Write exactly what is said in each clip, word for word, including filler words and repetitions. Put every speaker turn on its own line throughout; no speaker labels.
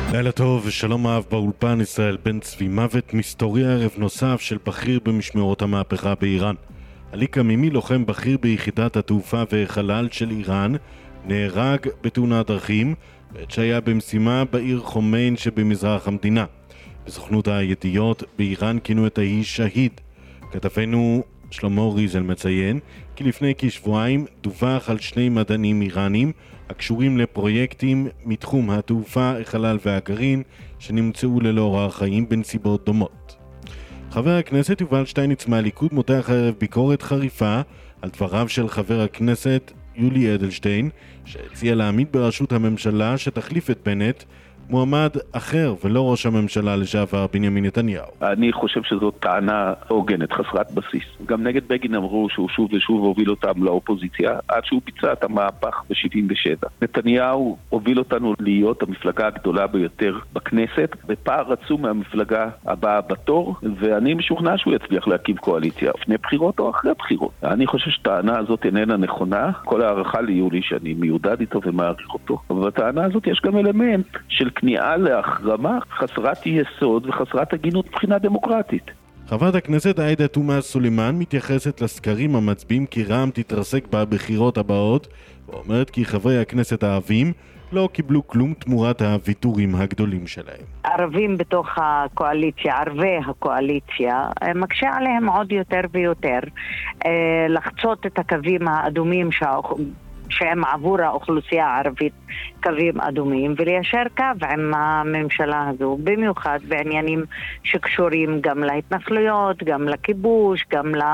לילה טוב ושלום אהב באולפן. ישראל בן צבי. מוות מסתורי ערב נוסף של בכיר במשמרות המהפכה באיראן. עלי קמימי, לוחם בכיר ביחידת התעופה והחלל של איראן, נהרג בתאונת דרכים בעת שהיה במשימה בעיר חומיין שבמזרח המדינה. בסוכנות הידיעות באיראן כינו את האיש שהיד. כתבנו שלמה ריזל מציין כי לפני כשבועיים דווח על שני מדענים איראנים הקשורים לפרויקטים מתחום התעופה, החלל והגרעין שנמצאו ללא אורח חיים בנסיבות דומות. חבר הכנסת יובל שטייניץ מהליכוד מותח הערב ביקורת חריפה על דבריו של חבר הכנסת יולי אדלשטיין, שהציע להעמיד בראשות הממשלה שתחליף את בנט מועמד אחר ולא ראש הממשלה לשעבר בנימין נתניהו.
אני חושב שזאת טענה הוגנת, חסרת בסיס. גם נגד בגין אמרו שהוא שוב ושוב הוביל אותם לאופוזיציה עד שהוא ביצע את המהפך ב-שבעים ושבע. נתניהו הוביל אותנו להיות המפלגה הגדולה ביותר בכנסת, בפער עצום מהמפלגה הבאה בתור, ואני משוכנע שהוא יצליח להקים קואליציה לפני בחירות או אחרי בחירות. אני חושב שהטענה הזאת איננה נכונה. כל הערכה ליולי שאני מיודד איתו ומעריך אותו, אבל בטענה הזאת יש גם אלמנט של כניעה להחרמה חסרת יסוד וחסרת הגינות מבחינה דמוקרטית.
חברת הכנסת עאידה תומא סלימאן מתייחסת לסקרים המצביעים כי רע"מ תתרסק בבחירות הבאות, ואומרת כי חברי הכנסת הערבים לא קיבלו כלום תמורת הוויתורים הגדולים שלהם.
ערבים בתוך הקואליציה, ערבי הקואליציה, מקשה עליהם עוד יותר ויותר לחצות את הקווים האדומים שהאוכלוסייה שהם עבור האוכלוסייה הערבית קווים אדומים, וליישר קו עם הממשלה הזו, במיוחד בעניינים שקשורים גם להתנחלויות, גם לכיבוש, גם ל...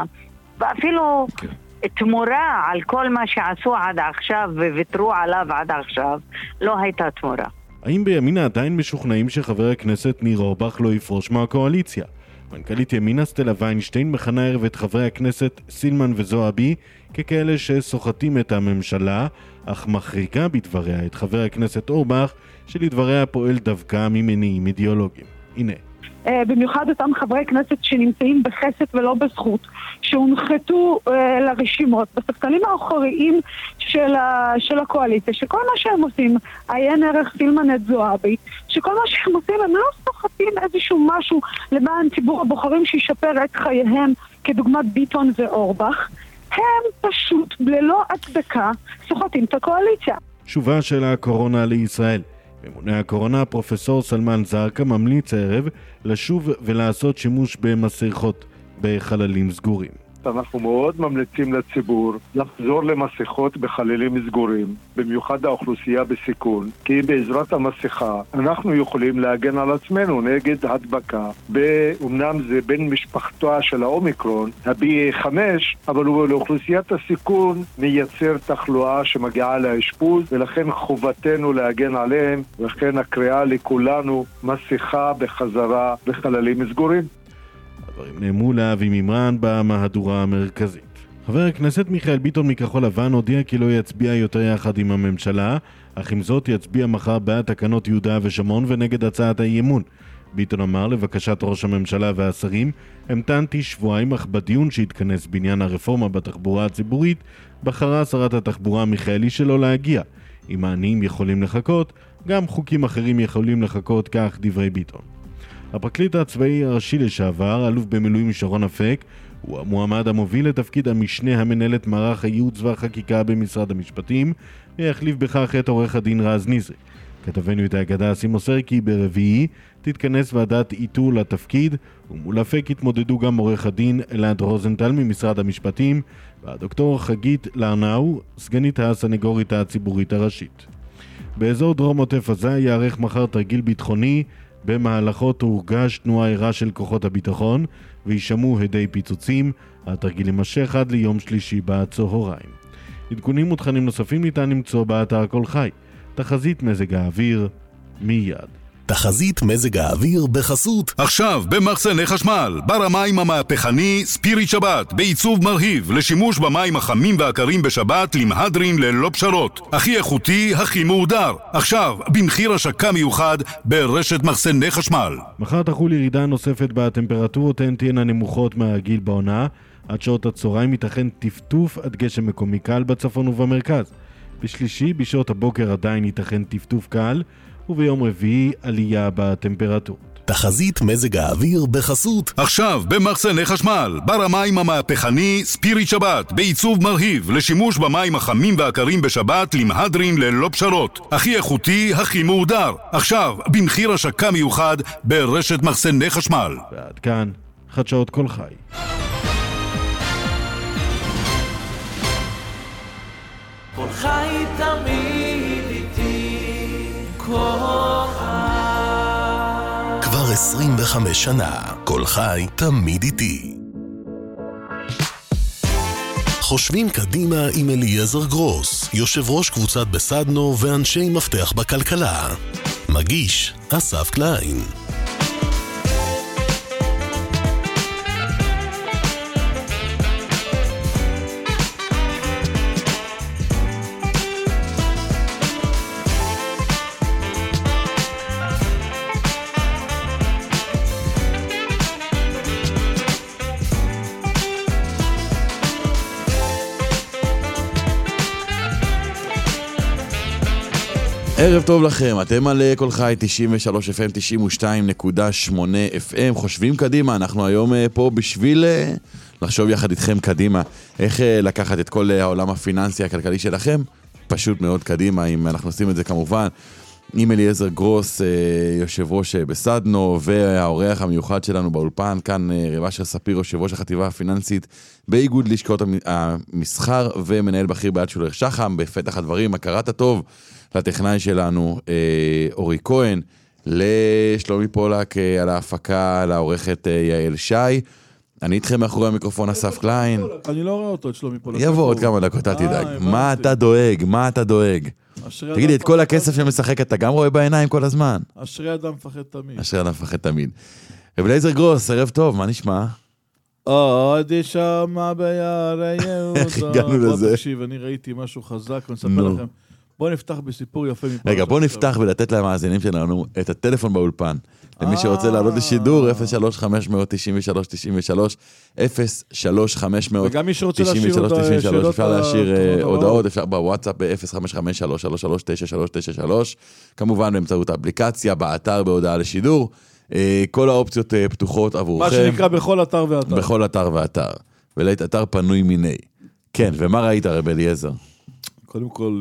ואפילו okay. תמורה על כל מה שעשו עד עכשיו וויתרו עליו עד עכשיו, לא הייתה תמורה.
האם בימינה עדיין משוכנעים שחבר הכנסת ניר אורבך לא יפרוש מהקואליציה? מנכ"לית ימינה סטלה ויינשטיין מכנה ערב את חברי הכנסת סילמן וזועבי ככאלה שסוחטים את הממשלה, אך מחריגה בדבריה את חבר הכנסת אורבך שלדבריה פועל דווקא ממניעים אידיאולוגיים. הנה.
במיוחד אותם חברי כנסת שנמצאים בחסד ולא בזכות, שהונחתו לרשימות בספסלים האחוריים של, ה, של הקואליציה, שכל מה שהם עושים, עיין ערך סילמן את זועבי, שכל מה שהם עושים הם לא סוחטים איזשהו משהו למען ציבור הבוחרים שישפר את חייהם, כדוגמת ביטון ואורבך, הם פשוט ללא הצדקה סוחטים את הקואליציה.
שובה של הקורונה לישראל. ממונה הקורונה פרופסור סלמן זרקה ממליץ הערב לשוב ולעשות שימוש במסכות בחללים סגורים.
אנחנו מאוד ממליצים לציבור לחזור למסכות בחללים סגורים, במיוחד האוכלוסייה בסיכון, כי בעזרת המסכה אנחנו יכולים להגן על עצמנו נגד הדבקה. אומנם זה בין משפחתו של האומיקרון, ה-בי איי חמש, אבל הוא לאוכלוסיית הסיכון מייצר תחלואה שמגיעה לאשפוז, ולכן חובתנו להגן עליהם, ולכן הקריאה לכולנו מסכה בחזרה בחללים סגורים.
הדברים נאמרו לאבי מימרן במהדורה המרכזית. חבר הכנסת מיכאל ביטון מכחול לבן הודיע כי לא יצביע יותר יחד עם הממשלה, אך עם זאת יצביע מחר בעד תקנות יהודה ושומרון ונגד הצעת האי-אמון. ביטון אמר לבקשת ראש הממשלה והשרים, המתנתי שבועיים, אך בדיון שהתכנס בעניין הרפורמה בתחבורה הציבורית, בחרה שרת התחבורה מיכאלי שלא להגיע. אם העניים יכולים לחכות, גם חוקים אחרים יכולים לחכות, כך דברי ביטון. הפרקליט הצבאי הראשי לשעבר, אלוף במילואים שרון אפק, הוא המועמד המוביל לתפקיד המשנה המנהלת מערך הייעוץ והחקיקה במשרד המשפטים, ויחליף בכך את עורך הדין רז נזרי. כתבנו את האגדה סימוסר כי ברביעי תתכנס ועדת איתור לתפקיד, ומול אפק התמודדו גם עורך הדין אלעד רוזנטל ממשרד המשפטים, והדוקטור חגית לרנאו, סגנית הסנגורית הציבורית הראשית. באזור דרום עוטף עזה יערך מחר תרגיל ביטחוני, במהלכו תורגש תנועה ערה של כוחות הביטחון וישמעו הדי פיצוצים. התרגיל יימשך עד ליום שלישי בצהריים. עדכונים ותכנים נוספים ניתן למצוא באתר כל חי. תחזית מזג האוויר מיד.
תחזית מזג האוויר בחסות
עכשיו במחסני חשמל בר המים המהפכני ספיריט שבת בעיצוב מרהיב לשימוש במים החמים והקרים בשבת למהדרין ללא פשרות, הכי איכותי, הכי מהודר, עכשיו במחיר השקה מיוחד ברשת מחסני חשמל.
מחר תחול ירידה נוספת בטמפרטורות, הן תהיינה נמוכות מהרגיל בעונה. עד שעות הצהריים ייתכן טפטוף עד גשם מקומי קל בצפון ובמרכז. בשלישי בשעות הבוקר עדיין ייתכן טפטוף קל, וביום רביעי עלייה בטמפרטורות.
תחזית מזג האוויר בחסות.
עכשיו במחסני חשמל, בר המים המהפכני ספיריט שבת, בעיצוב מרהיב לשימוש במים החמים והקרים בשבת למהדרין ללא פשרות. הכי איכותי, הכי מהודר. עכשיו במחיר השקה מיוחד ברשת מחסני חשמל.
ועד כאן חדשות כל חי.
כל חי תמיד איתי, כל חי.
כבר עשרים וחמש שנה, כל חי תמיד איתי. חושבים קדימה עם אליעזר גרוס, יושב ראש קבוצת בסדנו ואנשי מפתח בכלכלה. מגיש אסף קליין.
ערב טוב לכם, אתם על כל חי תשעים ושלוש אף אם, תשעים ושתיים נקודה שמונה אף אם. חושבים קדימה, אנחנו היום פה בשביל לחשוב יחד איתכם קדימה איך לקחת את כל העולם הפיננסי הכלכלי שלכם פשוט מאוד קדימה. אם אנחנו עושים את זה כמובן עם אליעזר גרוס, יושב ראש בסדנו, והאורח המיוחד שלנו באולפן כאן רב אשר ספיר, יושב ראש החטיבה הפיננסית באיגוד לשכות המסחר ומנהל בכיר ביד שולר שחם. בפתח הדברים, הכרת הטוב לטכנאי שלנו אורי כהן, לשלומי פולק על ההפקה, לעורכת יעל שי. אני איתכם מאחורי המיקרופון אסף קליין.
אני לא רואה אותו את שלומי פולק.
יבוא עוד כמה דקות, תדאג. מה אתה דואג? מה אתה דואג? תגידי, את כל הכסף שמשחק אתה גם רואה בעיניים כל הזמן?
אשרי אדם מפחד תמיד.
אשרי אדם מפחד תמיד. רב אליעזר גרוס, ערב טוב, מה נשמע?
עוד ישמע ביער יהודה.
איך הגענו לזה?
תקשיב, אני ראיתי משהו חזק, ואני אספר לכם. בואו נפתח בסיפור יפה מפה.
רגע, בואו נפתח ולתת למאזינים שלנו את הטלפון באולפן. למי שרוצה לעלות לשידור, אפס שלוש חמש תשעים ושלוש תשעים ושלוש, אפס שלוש חמש תשעים ושלוש תשעים ושלוש. אפשר להשאיר הודעות, אפשר בוואטסאפ ב-אפס חמש חמש שלוש שלוש שלוש תשע שלוש תשע שלוש, כמובן באמצעות האפליקציה, באתר, בהודעה לשידור. כל האופציות פתוחות עבורכם.
מה שנקרא בכל אתר ואתר.
בכל אתר ואתר. ולית אתר פנוי מיני. כן, ומה ראית רב אליעזר?
קודם כל,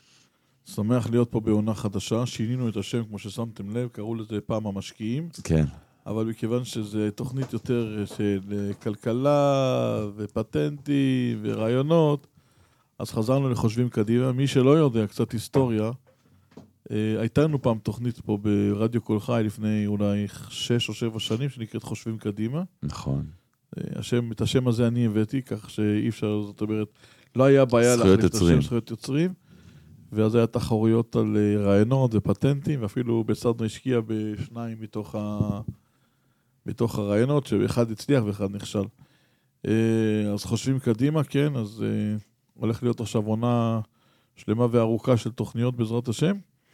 שמח להיות פה בעונה חדשה, שינינו את השם כמו ששמתם לב, קראו לזה פעם המשקיעים.
כן.
אבל מכיוון שזה תוכנית יותר של כלכלה ופטנטים ורעיונות, אז חזרנו לחושבים קדימה. מי שלא יודע קצת היסטוריה, הייתה לנו פעם תוכנית פה ברדיו כל חי לפני אולי שש או שבע שנים, שנקראת חושבים קדימה.
נכון.
השם, את השם הזה אני הבאתי, כך שאי אפשר, זאת אומרת, לא היה בעיה להחליף את השם זכויות יוצרים. ואז היה תחרויות על רעיונות ופטנטים, ואפילו בסדנו השקיע בשניים מתוך, ה... מתוך הרעיונות, שאחד הצליח ואחד נכשל. אז חושבים קדימה, כן, אז הולך להיות עכשיו עונה שלמה וארוכה של תוכניות בעזרת השם.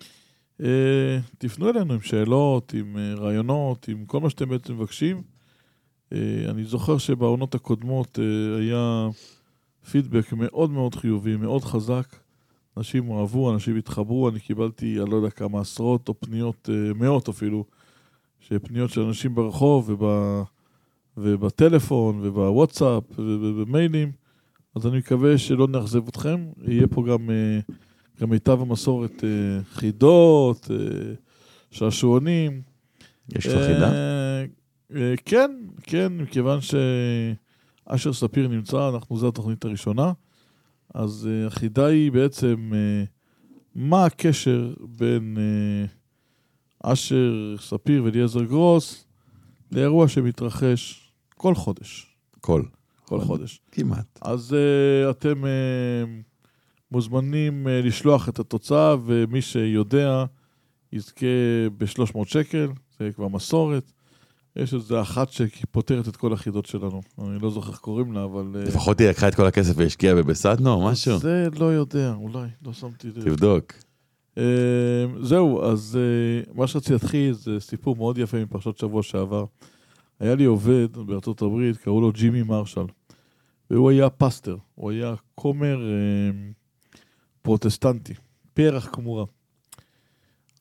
תפנו אלינו עם שאלות, עם רעיונות, עם כל מה שאתם בעצם מבקשים. אני זוכר שבעונות הקודמות היה פידבק מאוד מאוד חיובי, מאוד חזק. אנשים אוהבו, אנשים התחברו, אני קיבלתי, אני לא יודע כמה עשרות או פניות, מאות אפילו, שפניות של אנשים ברחוב וב, ובטלפון ובוואטסאפ ובמיילים, אז אני מקווה שלא נאכזב אתכם, יהיה פה גם, גם מיטב המסורת חידות, שעשועונים.
יש לך חידה?
כן, כן, מכיוון שאשר ספיר נמצא, אנחנו זו התוכנית הראשונה, אז uh, החידה היא בעצם uh, מה הקשר בין uh, אשר ספיר ואליעזר גרוס לאירוע שמתרחש כל חודש.
כל.
כל חודש.
כמעט.
אז uh, אתם uh, מוזמנים uh, לשלוח את התוצאה, ומי שיודע יזכה ב-שלוש מאות שקל, זה כבר מסורת. יש איזה אחת שפותרת את כל החידות שלנו. אני לא זוכר איך קוראים לה, אבל...
לפחות היא לקחה את כל הכסף והשקיעה בבסדנו או משהו?
זה לא יודע, אולי, לא שמתי לב.
תבדוק.
זהו, אז מה שרציתי להתחיל זה סיפור מאוד יפה מפרשת שבוע שעבר. היה לי עובד בארצות הברית, קראו לו ג'ימי מרשל, והוא היה פסטר, הוא היה כומר פרוטסטנטי, פרח כמורה.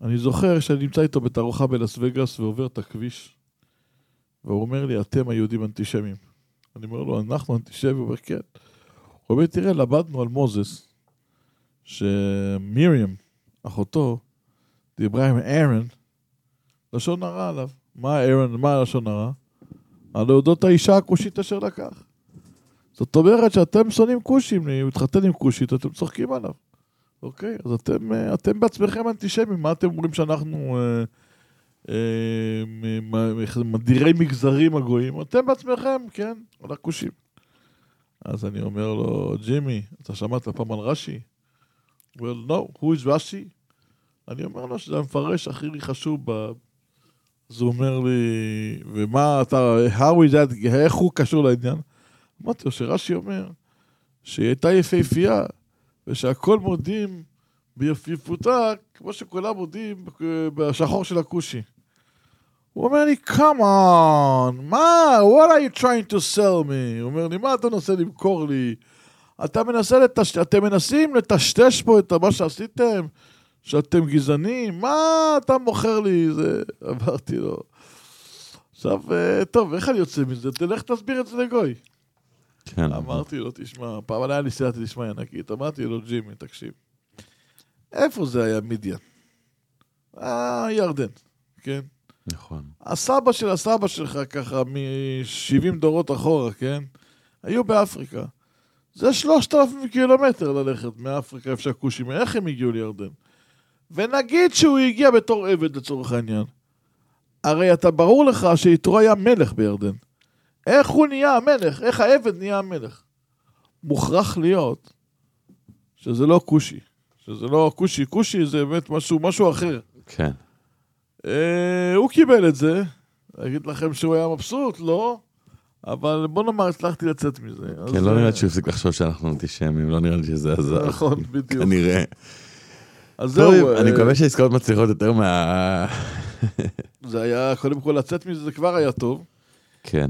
אני זוכר שאני נמצא איתו בתערוכה בלס וגאס ועובר את הכביש, והוא אומר לי, אתם היהודים אנטישמים. אני אומר לו, אנחנו אנטישמים, הוא אומר, כן. הוא אומר, תראה, למדנו על מוזס, שמיריam, אחותו, דיברה עם אהרן, לשון הרע עליו. מה אהרן, מה לשון הרע? על להודות האישה הכושית אשר לקח. זאת אומרת שאתם שונאים כושים, אם מתחתן עם כושית, אתם צוחקים עליו. אוקיי? אז אתם, אתם בעצמכם אנטישמים, מה אתם אומרים שאנחנו אה, אה, מדירי מגזרים הגויים? אתם בעצמכם, כן, על הכושים. אז אני אומר לו, ג'ימי, אתה שמעת פעם על רש"י? Well, no, who is רש"י? אני אומר לו שזה המפרש הכי חשוב ב... אז הוא אומר לי, ומה אתה, how is that, איך הוא קשור לעניין? אמרתי לו שרש"י אומר שהיא הייתה יפהפייה, ושהכל מודים ביפיפותה, כמו שכולם מודים בשחור של הכושי. הוא אומר לי, come on, מה, what are you trying to sell me? הוא אומר לי, מה אתה מנסה למכור לי? אתה מנסה לטש... אתם מנסים לטשטש פה את מה שעשיתם, שאתם גזענים, מה אתה מוכר לי? זה... אמרתי לו. עכשיו, טוב, איך אני יוצא מזה? תלך תסביר את זה לגוי.
כן.
אמרתי לו, תשמע, פעם עליה ניסיתי לשמע ינקית, אמרתי לו, ג'ימי, תקשיב. איפה זה היה מידיין? אה, ירדן, כן?
נכון.
הסבא של הסבא שלך, ככה, מ-שבעים דורות אחורה, כן? היו באפריקה. זה שלושת אלפים קילומטר ללכת מאפריקה, איפה שהכושים, איך הם הגיעו לירדן? ונגיד שהוא הגיע בתור עבד לצורך העניין. הרי אתה ברור לך שיתרו היה מלך בירדן. איך הוא נהיה המלך? איך העבד נהיה המלך? מוכרח להיות שזה לא כושי. שזה לא כושי. כושי זה באמת משהו, משהו אחר.
כן.
אה, הוא קיבל את זה. אגיד לכם שהוא היה מבסוט, לא? אבל בוא נאמר, הצלחתי לצאת מזה.
כן, לא נראה שהפסיק לחשוב שאנחנו אנטישמים, לא נראה לי שזה עזר.
נכון, בדיוק.
כנראה.
אז זהו.
אני מקווה שהעסקאות מצליחות יותר מה...
זה היה, קודם כל, לצאת מזה, זה כבר היה טוב.
כן.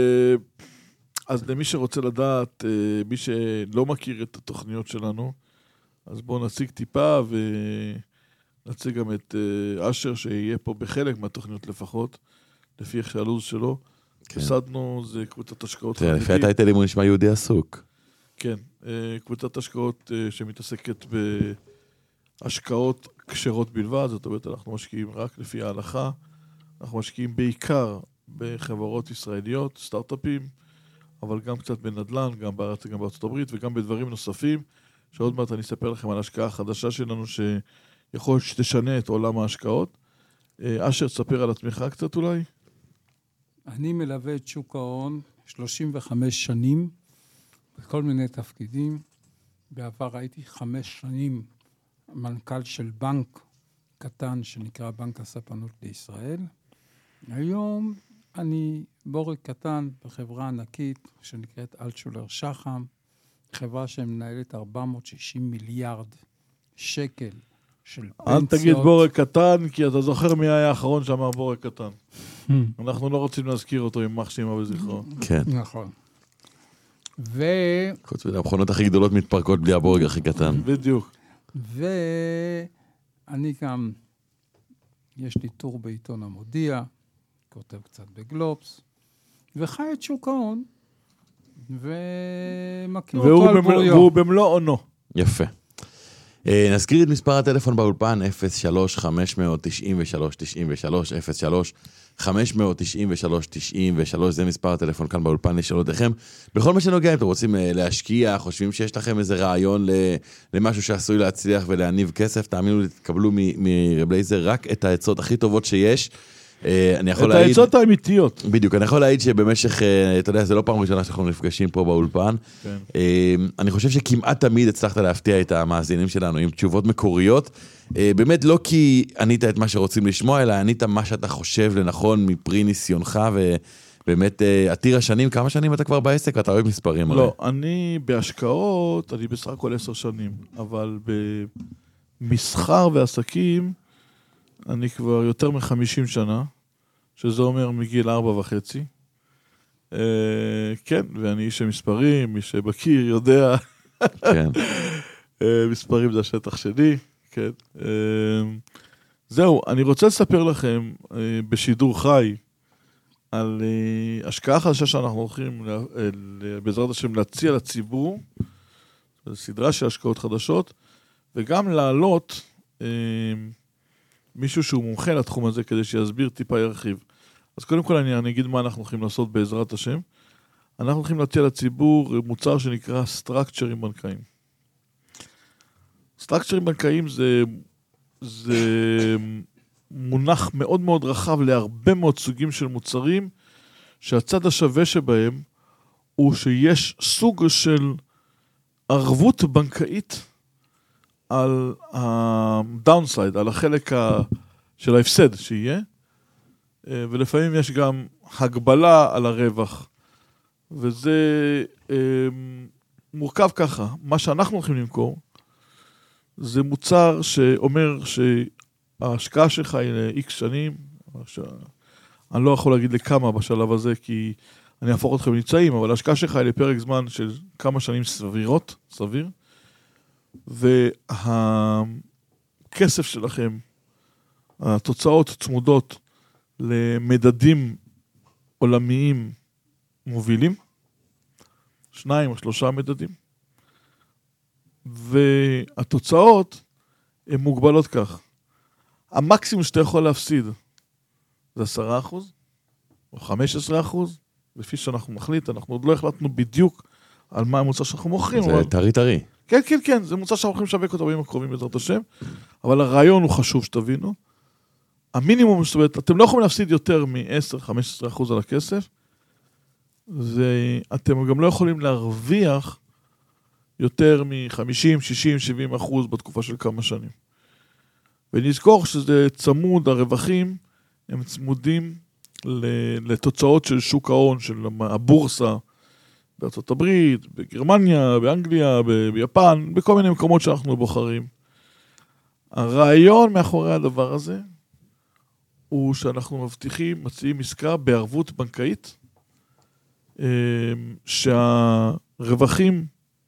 אז למי שרוצה לדעת, מי שלא מכיר את התוכניות שלנו, אז בואו נציג טיפה, ונציג גם את אשר, שיהיה פה בחלק מהתוכניות לפחות, לפי איך שהלו"ז שלו. פסדנו, זה קבוצת השקעות
חרדית. לפי הטייטלים הוא נשמע יהודי עסוק.
כן, קבוצת השקעות שמתעסקת בהשקעות כשרות בלבד, זאת אומרת, אנחנו משקיעים רק לפי ההלכה, אנחנו משקיעים בעיקר בחברות ישראליות, סטארט-אפים, אבל גם קצת בנדל"ן, גם בארץ, גם בארצות הברית, וגם בדברים נוספים, שעוד מעט אני אספר לכם על ההשקעה החדשה שלנו, שיכול שתשנה את עולם ההשקעות. אשר, תספר על עצמך קצת אולי?
אני מלווה את שוק ההון שלושים וחמש שנים, בכל מיני תפקידים. בעבר הייתי חמש שנים מנכ"ל של בנק קטן שנקרא בנק הספנות לישראל. היום אני בורג קטן בחברה ענקית שנקראת אלטשולר שחם, חברה שמנהלת ארבע מאות ושישים מיליארד שקל של פנסיות.
אל תגיד בורג קטן, כי אתה זוכר מי היה האחרון שאמר בורג קטן. אנחנו לא רוצים להזכיר אותו עם מח שימה וזכרו.
כן.
נכון. ו...
חוץ מזה, המכונות הכי גדולות מתפרקות בלי הבורג הכי קטן.
בדיוק.
ואני גם, יש לי טור בעיתון המודיע, כותב קצת בגלובס, וחי את שוק ההון, ומכיר אותו על בוריו.
והוא במלוא עונו.
יפה. נזכיר את מספר הטלפון באולפן, אפס שלוש חמש תשע שלוש תשע שלוש, אפס שלוש חמש תשע שלוש תשע שלוש, זה מספר הטלפון כאן באולפן לשאול אתכם. בכל מה שנוגע, אם אתם רוצים להשקיע, חושבים שיש לכם איזה רעיון למשהו שעשוי להצליח ולהניב כסף, תאמינו לי, תקבלו מרבלייזר רק את העצות הכי טובות שיש. אני יכול להעיד...
את העצות האמיתיות.
בדיוק, אני יכול להעיד שבמשך, אתה יודע, זה לא פעם ראשונה שאנחנו נפגשים פה באולפן.
כן.
אני חושב שכמעט תמיד הצלחת להפתיע את המאזינים שלנו עם תשובות מקוריות. באמת לא כי ענית את מה שרוצים לשמוע, אלא ענית מה שאתה חושב לנכון מפרי ניסיונך, ובאמת עתיר השנים, כמה שנים אתה כבר בעסק ואתה אוהב מספרים?
לא, הרי. אני בהשקעות, אני בסך הכל עשר שנים, אבל במסחר ועסקים, אני כבר יותר מחמישים שנה, שזה אומר מגיל ארבע וחצי. אה, כן, ואני איש המספרים, מי שבקיר יודע.
כן.
אה, מספרים זה השטח שלי, כן. אה, זהו, אני רוצה לספר לכם אה, בשידור חי על אה, השקעה חדשה שאנחנו הולכים לה, אה, בעזרת השם להציע לציבור, סדרה של השקעות חדשות, וגם להעלות אה, מישהו שהוא מומחה לתחום הזה כדי שיסביר טיפה ירחיב. אז קודם כל אני, אני אגיד מה אנחנו הולכים לעשות בעזרת השם. אנחנו הולכים להציע לציבור מוצר שנקרא סטרקצ'רים בנקאיים. סטרקצ'רים בנקאיים זה, זה מונח מאוד מאוד רחב להרבה מאוד סוגים של מוצרים, שהצד השווה שבהם הוא שיש סוג של ערבות בנקאית על הדאונסייד, על החלק של ההפסד שיהיה, ולפעמים יש גם הגבלה על הרווח, וזה מורכב ככה. מה שאנחנו הולכים למכור, זה מוצר שאומר שההשקעה שלך היא ל-X שנים, אני לא יכול להגיד לכמה בשלב הזה, כי אני אהפוך אתכם נמצאים, אבל ההשקעה שלך היא לפרק זמן של כמה שנים סבירות, סביר, והכסף שלכם, התוצאות צמודות למדדים עולמיים מובילים, שניים או שלושה מדדים, והתוצאות הן מוגבלות כך. המקסימום שאתה יכול להפסיד זה עשרה אחוז, או חמש עשרה אחוז, לפי שאנחנו מחליט, אנחנו עוד לא החלטנו בדיוק על מה המוצר שאנחנו מוכרים.
זה טרי טרי.
כן, כן, כן, זה מוצר שאנחנו הולכים לשווק אותו בימים הקרובים בעזרת השם, אבל הרעיון הוא חשוב שתבינו. המינימום, זאת אומרת, אתם לא יכולים להפסיד יותר מ-עשר עד חמש עשרה אחוז על הכסף, ואתם גם לא יכולים להרוויח יותר מ-חמישים, שישים, שבעים אחוז בתקופה של כמה שנים. ונזכור שזה צמוד, הרווחים הם צמודים לתוצאות של שוק ההון, של הבורסה, בארצות הברית, בגרמניה, באנגליה, ביפן, בכל מיני מקומות שאנחנו בוחרים. הרעיון מאחורי הדבר הזה, הוא שאנחנו מבטיחים, מציעים עסקה בערבות בנקאית, שהרווחים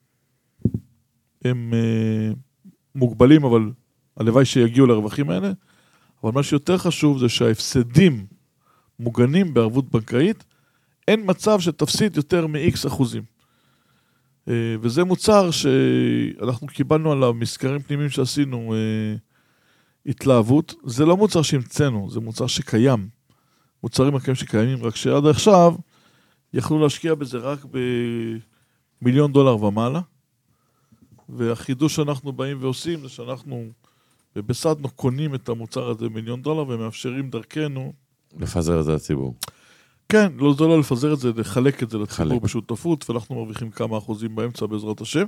הם מוגבלים, אבל הלוואי שיגיעו לרווחים האלה, אבל מה שיותר חשוב זה שההפסדים מוגנים בערבות בנקאית, אין מצב שתפסיד יותר מ-X אחוזים. וזה מוצר שאנחנו קיבלנו עליו מסקרים פנימיים שעשינו התלהבות. זה לא מוצר שהמצאנו, זה מוצר שקיים. מוצרים הקיים שקיימים, רק שעד עכשיו יכלו להשקיע בזה רק במיליון דולר ומעלה. והחידוש שאנחנו באים ועושים זה שאנחנו בסדנו קונים את המוצר הזה במיליון דולר ומאפשרים דרכנו
לפזר את זה לציבור.
כן, לא זה לא לפזר את זה, לחלק את זה לציבור בשותפות, ואנחנו מרוויחים כמה אחוזים באמצע בעזרת השם.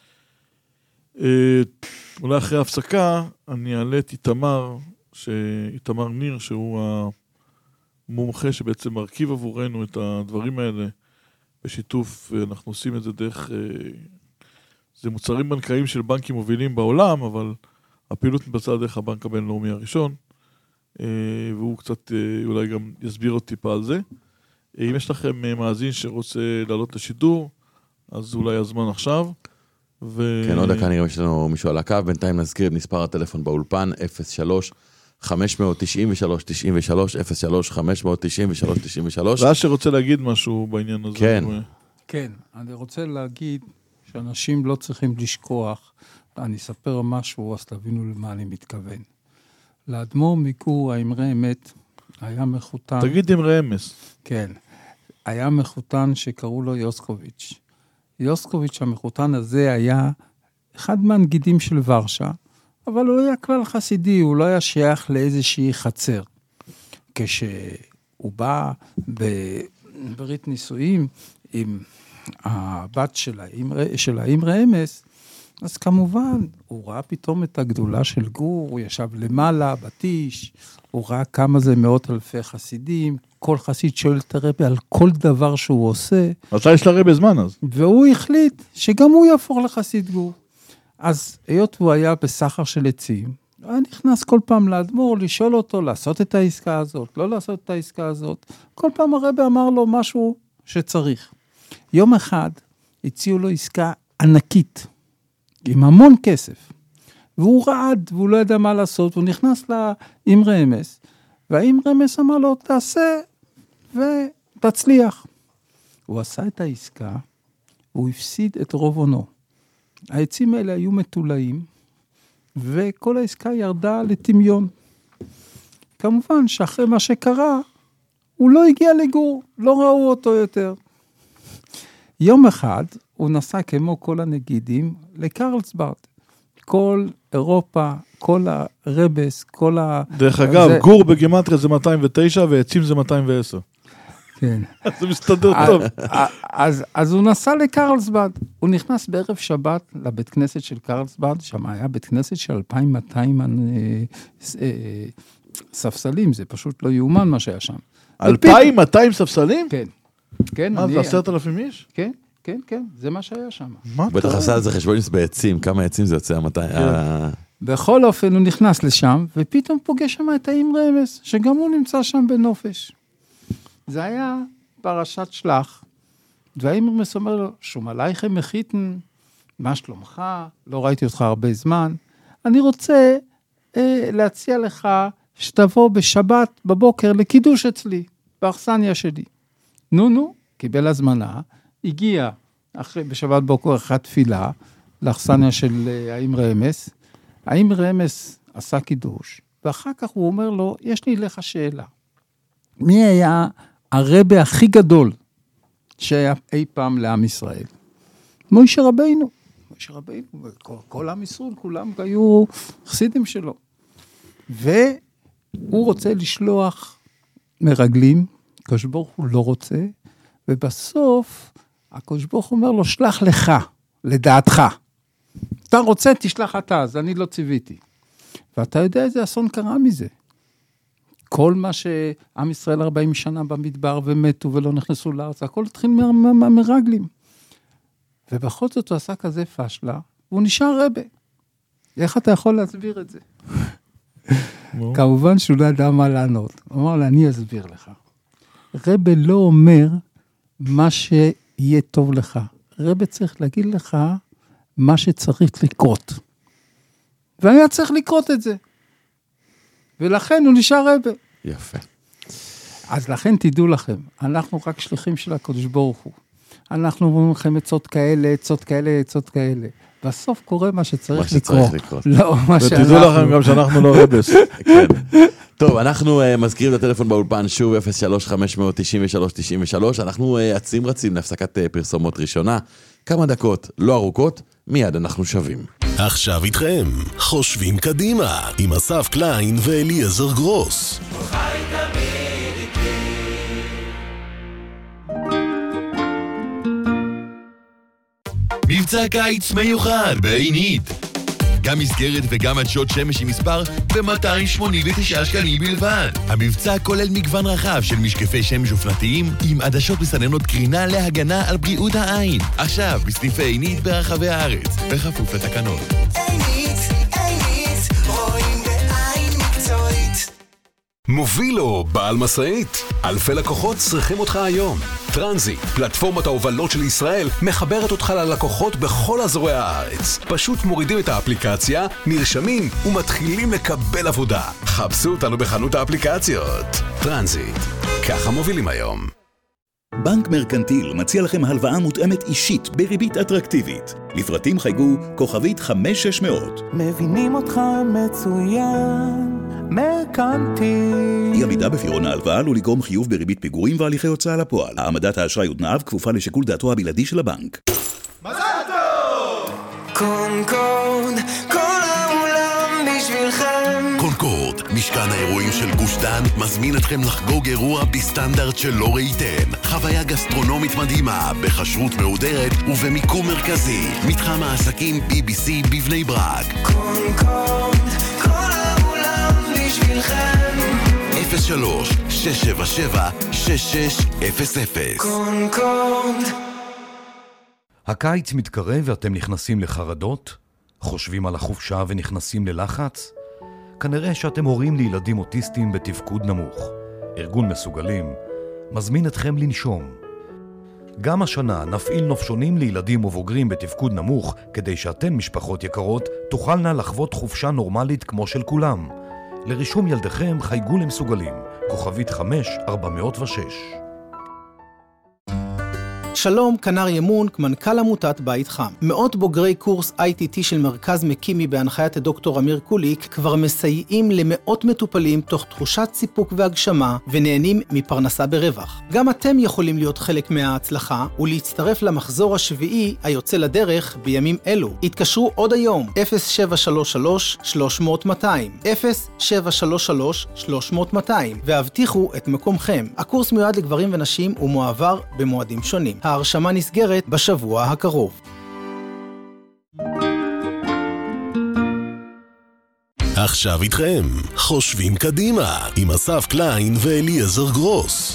אולי אחרי ההפסקה, אני אעלה את איתמר, איתמר ניר, שהוא המומחה שבעצם מרכיב עבורנו את הדברים האלה בשיתוף, אנחנו עושים את זה דרך, זה מוצרים בנקאיים של בנקים מובילים בעולם, אבל הפעילות מתבצעה דרך הבנק הבינלאומי הראשון, והוא קצת אולי גם יסביר עוד טיפה על זה. אם יש לכם מאזין שרוצה לעלות לשידור, אז אולי הזמן עכשיו. ו...
כן, עוד דקה נראה יש לנו מישהו על הקו, בינתיים נזכיר את מספר הטלפון באולפן, אפס שלוש חמש תשע שלוש תשע שלוש, אפס שלוש חמש תשע שלוש תשע שלוש.
ואז שרוצה להגיד משהו בעניין הזה.
כן.
כן, אני רוצה להגיד שאנשים לא צריכים לשכוח, אני אספר משהו, אז תבינו למה אני מתכוון. לאדמו"ר מגור, האמרי אמת, היה מחותן...
תגיד אמרי אמס.
כן. היה מחותן שקראו לו יוסקוביץ'. יוסקוביץ' המחותן הזה היה אחד מהנגידים של ורשה, אבל הוא היה כלל חסידי, הוא לא היה שייך לאיזושהי חצר. כשהוא בא בברית נישואים עם הבת של האמרי, של האמרי אמס, אז כמובן, הוא ראה פתאום את הגדולה של גור, הוא ישב למעלה, בתיש, הוא ראה כמה זה מאות אלפי חסידים, כל חסיד שואל את הרבי על כל דבר שהוא עושה.
אתה יש לרבי זמן אז.
והוא החליט שגם הוא יהפוך לחסיד גור. אז היות הוא היה בסחר של עצים, היה נכנס כל פעם לאדמו"ר, לשאול אותו, לעשות את העסקה הזאת, לא לעשות את העסקה הזאת. כל פעם הרבי אמר לו משהו שצריך. יום אחד הציעו לו עסקה ענקית, עם המון כסף. והוא רעד, והוא לא ידע מה לעשות, והוא נכנס עם רמס, והאם רמס אמר לו, תעשה ותצליח. הוא עשה את העסקה, והוא הפסיד את רוב עונו. העצים האלה היו מטולאים, וכל העסקה ירדה לטמיון. כמובן שאחרי מה שקרה, הוא לא הגיע לגור, לא ראו אותו יותר. יום אחד הוא נסע כמו כל הנגידים לקרלסבאד. כל אירופה, כל הרבס, כל ה...
דרך אגב, זה... גור בגימטריה זה מאתיים ותשע ועצים זה מאתיים ועשר.
כן.
אז זה מסתדר טוב.
אז, אז הוא נסע לקרלסבאד. הוא נכנס בערב שבת לבית כנסת של קרלסבאד, שם היה בית כנסת של אלפיים ומאתיים ספסלים, זה פשוט לא יאומן מה שהיה שם.
אלפיים ומאתיים ספסלים?
כן. כן.
מה, זה עשרת אלפים איש?
כן. כן, כן, זה מה שהיה שם.
בטח עשה על זה חשבוניס בעצים, כמה עצים זה יוצא מתי?
בכל אופן הוא נכנס לשם, ופתאום פוגש שם את האם רמס, שגם הוא נמצא שם בנופש. זה היה פרשת שלח, והאם רמס אומר לו, שום עלייכם מחיתן, מה שלומך? לא ראיתי אותך הרבה זמן. אני רוצה אה, להציע לך שתבוא בשבת בבוקר לקידוש אצלי, באכסניה שלי. נו, נו, קיבל הזמנה, הגיע אחרי, בשבת בוקר אחרי תפילה, לאכסניה של האם רמס. האם רמס עשה קידוש, ואחר כך הוא אומר לו, יש לי לך שאלה. מי היה הרבי הכי גדול שהיה אי פעם לעם ישראל? מוישה רבינו. מוישה רבינו, כל, כל עם ישראל, כולם היו חסידים שלו. והוא רוצה לשלוח מרגלים, הקדוש ברוך הוא לא רוצה, ובסוף הקדוש ברוך הוא אומר לו, שלח לך, לדעתך. אתה רוצה, תשלח אתה, אז אני לא ציוויתי. ואתה יודע איזה אסון קרה מזה. כל מה שעם ישראל ארבעים שנה במדבר ומתו ולא נכנסו לארץ, הכל התחיל מהמרגלים. ובכל זאת הוא עשה כזה פשלה, והוא נשאר רבי. איך אתה יכול להסביר את זה? כמובן שהוא לא ידע מה לענות. הוא אמר לה, אני אסביר לך. רבי לא אומר מה שיהיה טוב לך. רבי צריך להגיד לך מה שצריך לקרות. והיה צריך לקרות את זה. ולכן הוא נשאר רבי.
יפה.
אז לכן תדעו לכם, אנחנו רק שליחים של הקדוש ברוך הוא. אנחנו אומרים לכם עצות כאלה, עצות כאלה, עצות כאלה. בסוף קורה מה שצריך,
מה שצריך לקרות.
לא, מה שאנחנו...
ותדעו לכם גם שאנחנו לא רבס.
כן. טוב, אנחנו uh, מזכירים את הטלפון באולפן, שוב אפס שלוש חמש תשע שלוש תשע שלוש, אנחנו uh, עצים רצים להפסקת uh, פרסומות ראשונה, כמה דקות, לא ארוכות, מיד אנחנו שווים.
עכשיו איתכם, חושבים קדימה, עם אסף קליין ואליעזר גרוס.
מבצע קיץ מיוחד בעינית. גם מסגרת וגם עדשות שמש עם מספר ב-מאתיים שמונים ותשעה שקלים בלבד. המבצע כולל מגוון רחב של משקפי שמש אופנתיים עם עדשות מסננות קרינה להגנה על בריאות העין. עכשיו בסניפי עינית ברחבי הארץ, בכפוף לתקנות.
עינית, עינית, רואים בעין מקצועית.
מובילו, בעל מסעית. אלפי לקוחות צריכים אותך היום. טרנזיט, פלטפורמת ההובלות של ישראל, מחברת אותך ללקוחות בכל אזורי הארץ. פשוט מורידים את האפליקציה, נרשמים ומתחילים לקבל עבודה. חפשו אותנו בחנות האפליקציות. טרנזיט, ככה מובילים היום.
בנק מרקנטיל מציע לכם הלוואה מותאמת אישית בריבית אטרקטיבית. לפרטים חייגו כוכבית חמש שש מאות.
מבינים אותך מצוין, מרקנטיל.
אי עמידה בפירעון ההלוואה עלול לגרום חיוב בריבית פיגורים והליכי הוצאה לפועל. העמדת האשראי ותנאיו כפופה לשיקול דעתו הבלעדי של הבנק.
מזל טוב! קונקורד, כל העולם בשבילכם.
קונקורד, משכן האירועים של גוש דן, מזמין אתכם לחגוג אירוע בסטנדרט שלא ראיתם. חוויה גסטרונומית מדהימה, בחשרות מהודרת ובמיקום מרכזי. מתחם העסקים בי בי סי בבני ברק.
קונקורד, כל העולם בשבילכם.
אפס שלוש שש שבע שבע שש שש אפס אפס.
קונקורד.
הקיץ מתקרב ואתם נכנסים לחרדות? חושבים על החופשה ונכנסים ללחץ? כנראה שאתם הורים לילדים אוטיסטים בתפקוד נמוך. ארגון מסוגלים מזמין אתכם לנשום. גם השנה נפעיל נופשונים לילדים ובוגרים בתפקוד נמוך, כדי שאתן משפחות יקרות תוכלנה לחוות חופשה נורמלית כמו של כולם. לרישום ילדיכם חייגו למסוגלים, כוכבית חמש ארבע מאות ושש.
שלום, כנר ימונק, מנכ"ל עמותת בית חם. מאות בוגרי קורס איי טי טי של מרכז מקימי בהנחיית הדוקטור אמיר קוליק כבר מסייעים למאות מטופלים תוך תחושת סיפוק והגשמה ונהנים מפרנסה ברווח. גם אתם יכולים להיות חלק מההצלחה ולהצטרף למחזור השביעי היוצא לדרך בימים אלו. התקשרו עוד היום אפס שבע שלוש שלוש שלוש מאות מאתיים אפס שבע שלוש שלוש שלוש מאות מאתיים והבטיחו את מקומכם. הקורס מיועד לגברים ונשים ומועבר במועדים שונים. ההרשמה נסגרת בשבוע הקרוב.
עכשיו איתכם, חושבים קדימה, עם אסף קליין ואליעזר גרוס.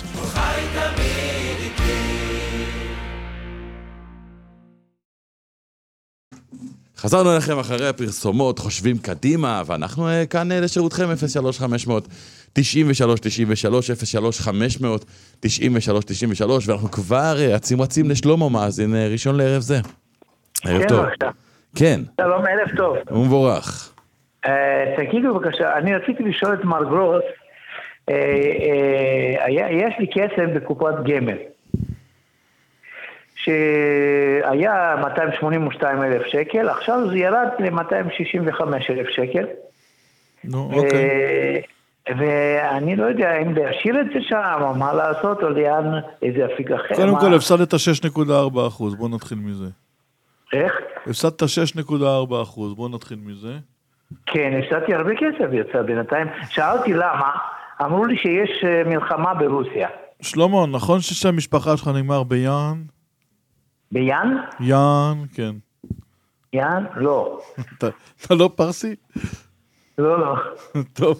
חזרנו אליכם אחרי הפרסומות, חושבים קדימה, ואנחנו כאן לשירותכם אפס שלוש חמש אפס אפס תשעים ושלוש תשעים ושלוש אפס שלוש חמש אפס אפס תשעים ושלוש תשעים ושלוש, ואנחנו כבר עצים רצים לשלמה מאזין ראשון לערב זה. ערב טוב. כן.
שלום, ערב טוב.
ומבורך.
תגידו בבקשה, אני רציתי לשאול את מר גרוס, יש לי כסף בקופת גמל, שהיה מאתיים שמונים ושתיים אלף שקל, עכשיו זה ירד ל-מאתיים שישים וחמישה אלף שקל.
נו, אוקיי.
ואני לא יודע אם להשאיר את זה שם, או מה לעשות, או לאן איזה אפיק אחר.
קודם כל, הפסדת שש נקודה ארבע אחוז, בוא נתחיל מזה.
איך?
הפסדת שש נקודה ארבע אחוז, בוא נתחיל מזה.
כן, הפסדתי הרבה כסף יצא בינתיים. שאלתי למה, אמרו לי שיש מלחמה ברוסיה.
שלמה, נכון שהמשפחה שלך נגמר ביאן?
ביאן?
יאן, כן.
יאן? לא.
אתה לא פרסי?
לא, לא.
טוב.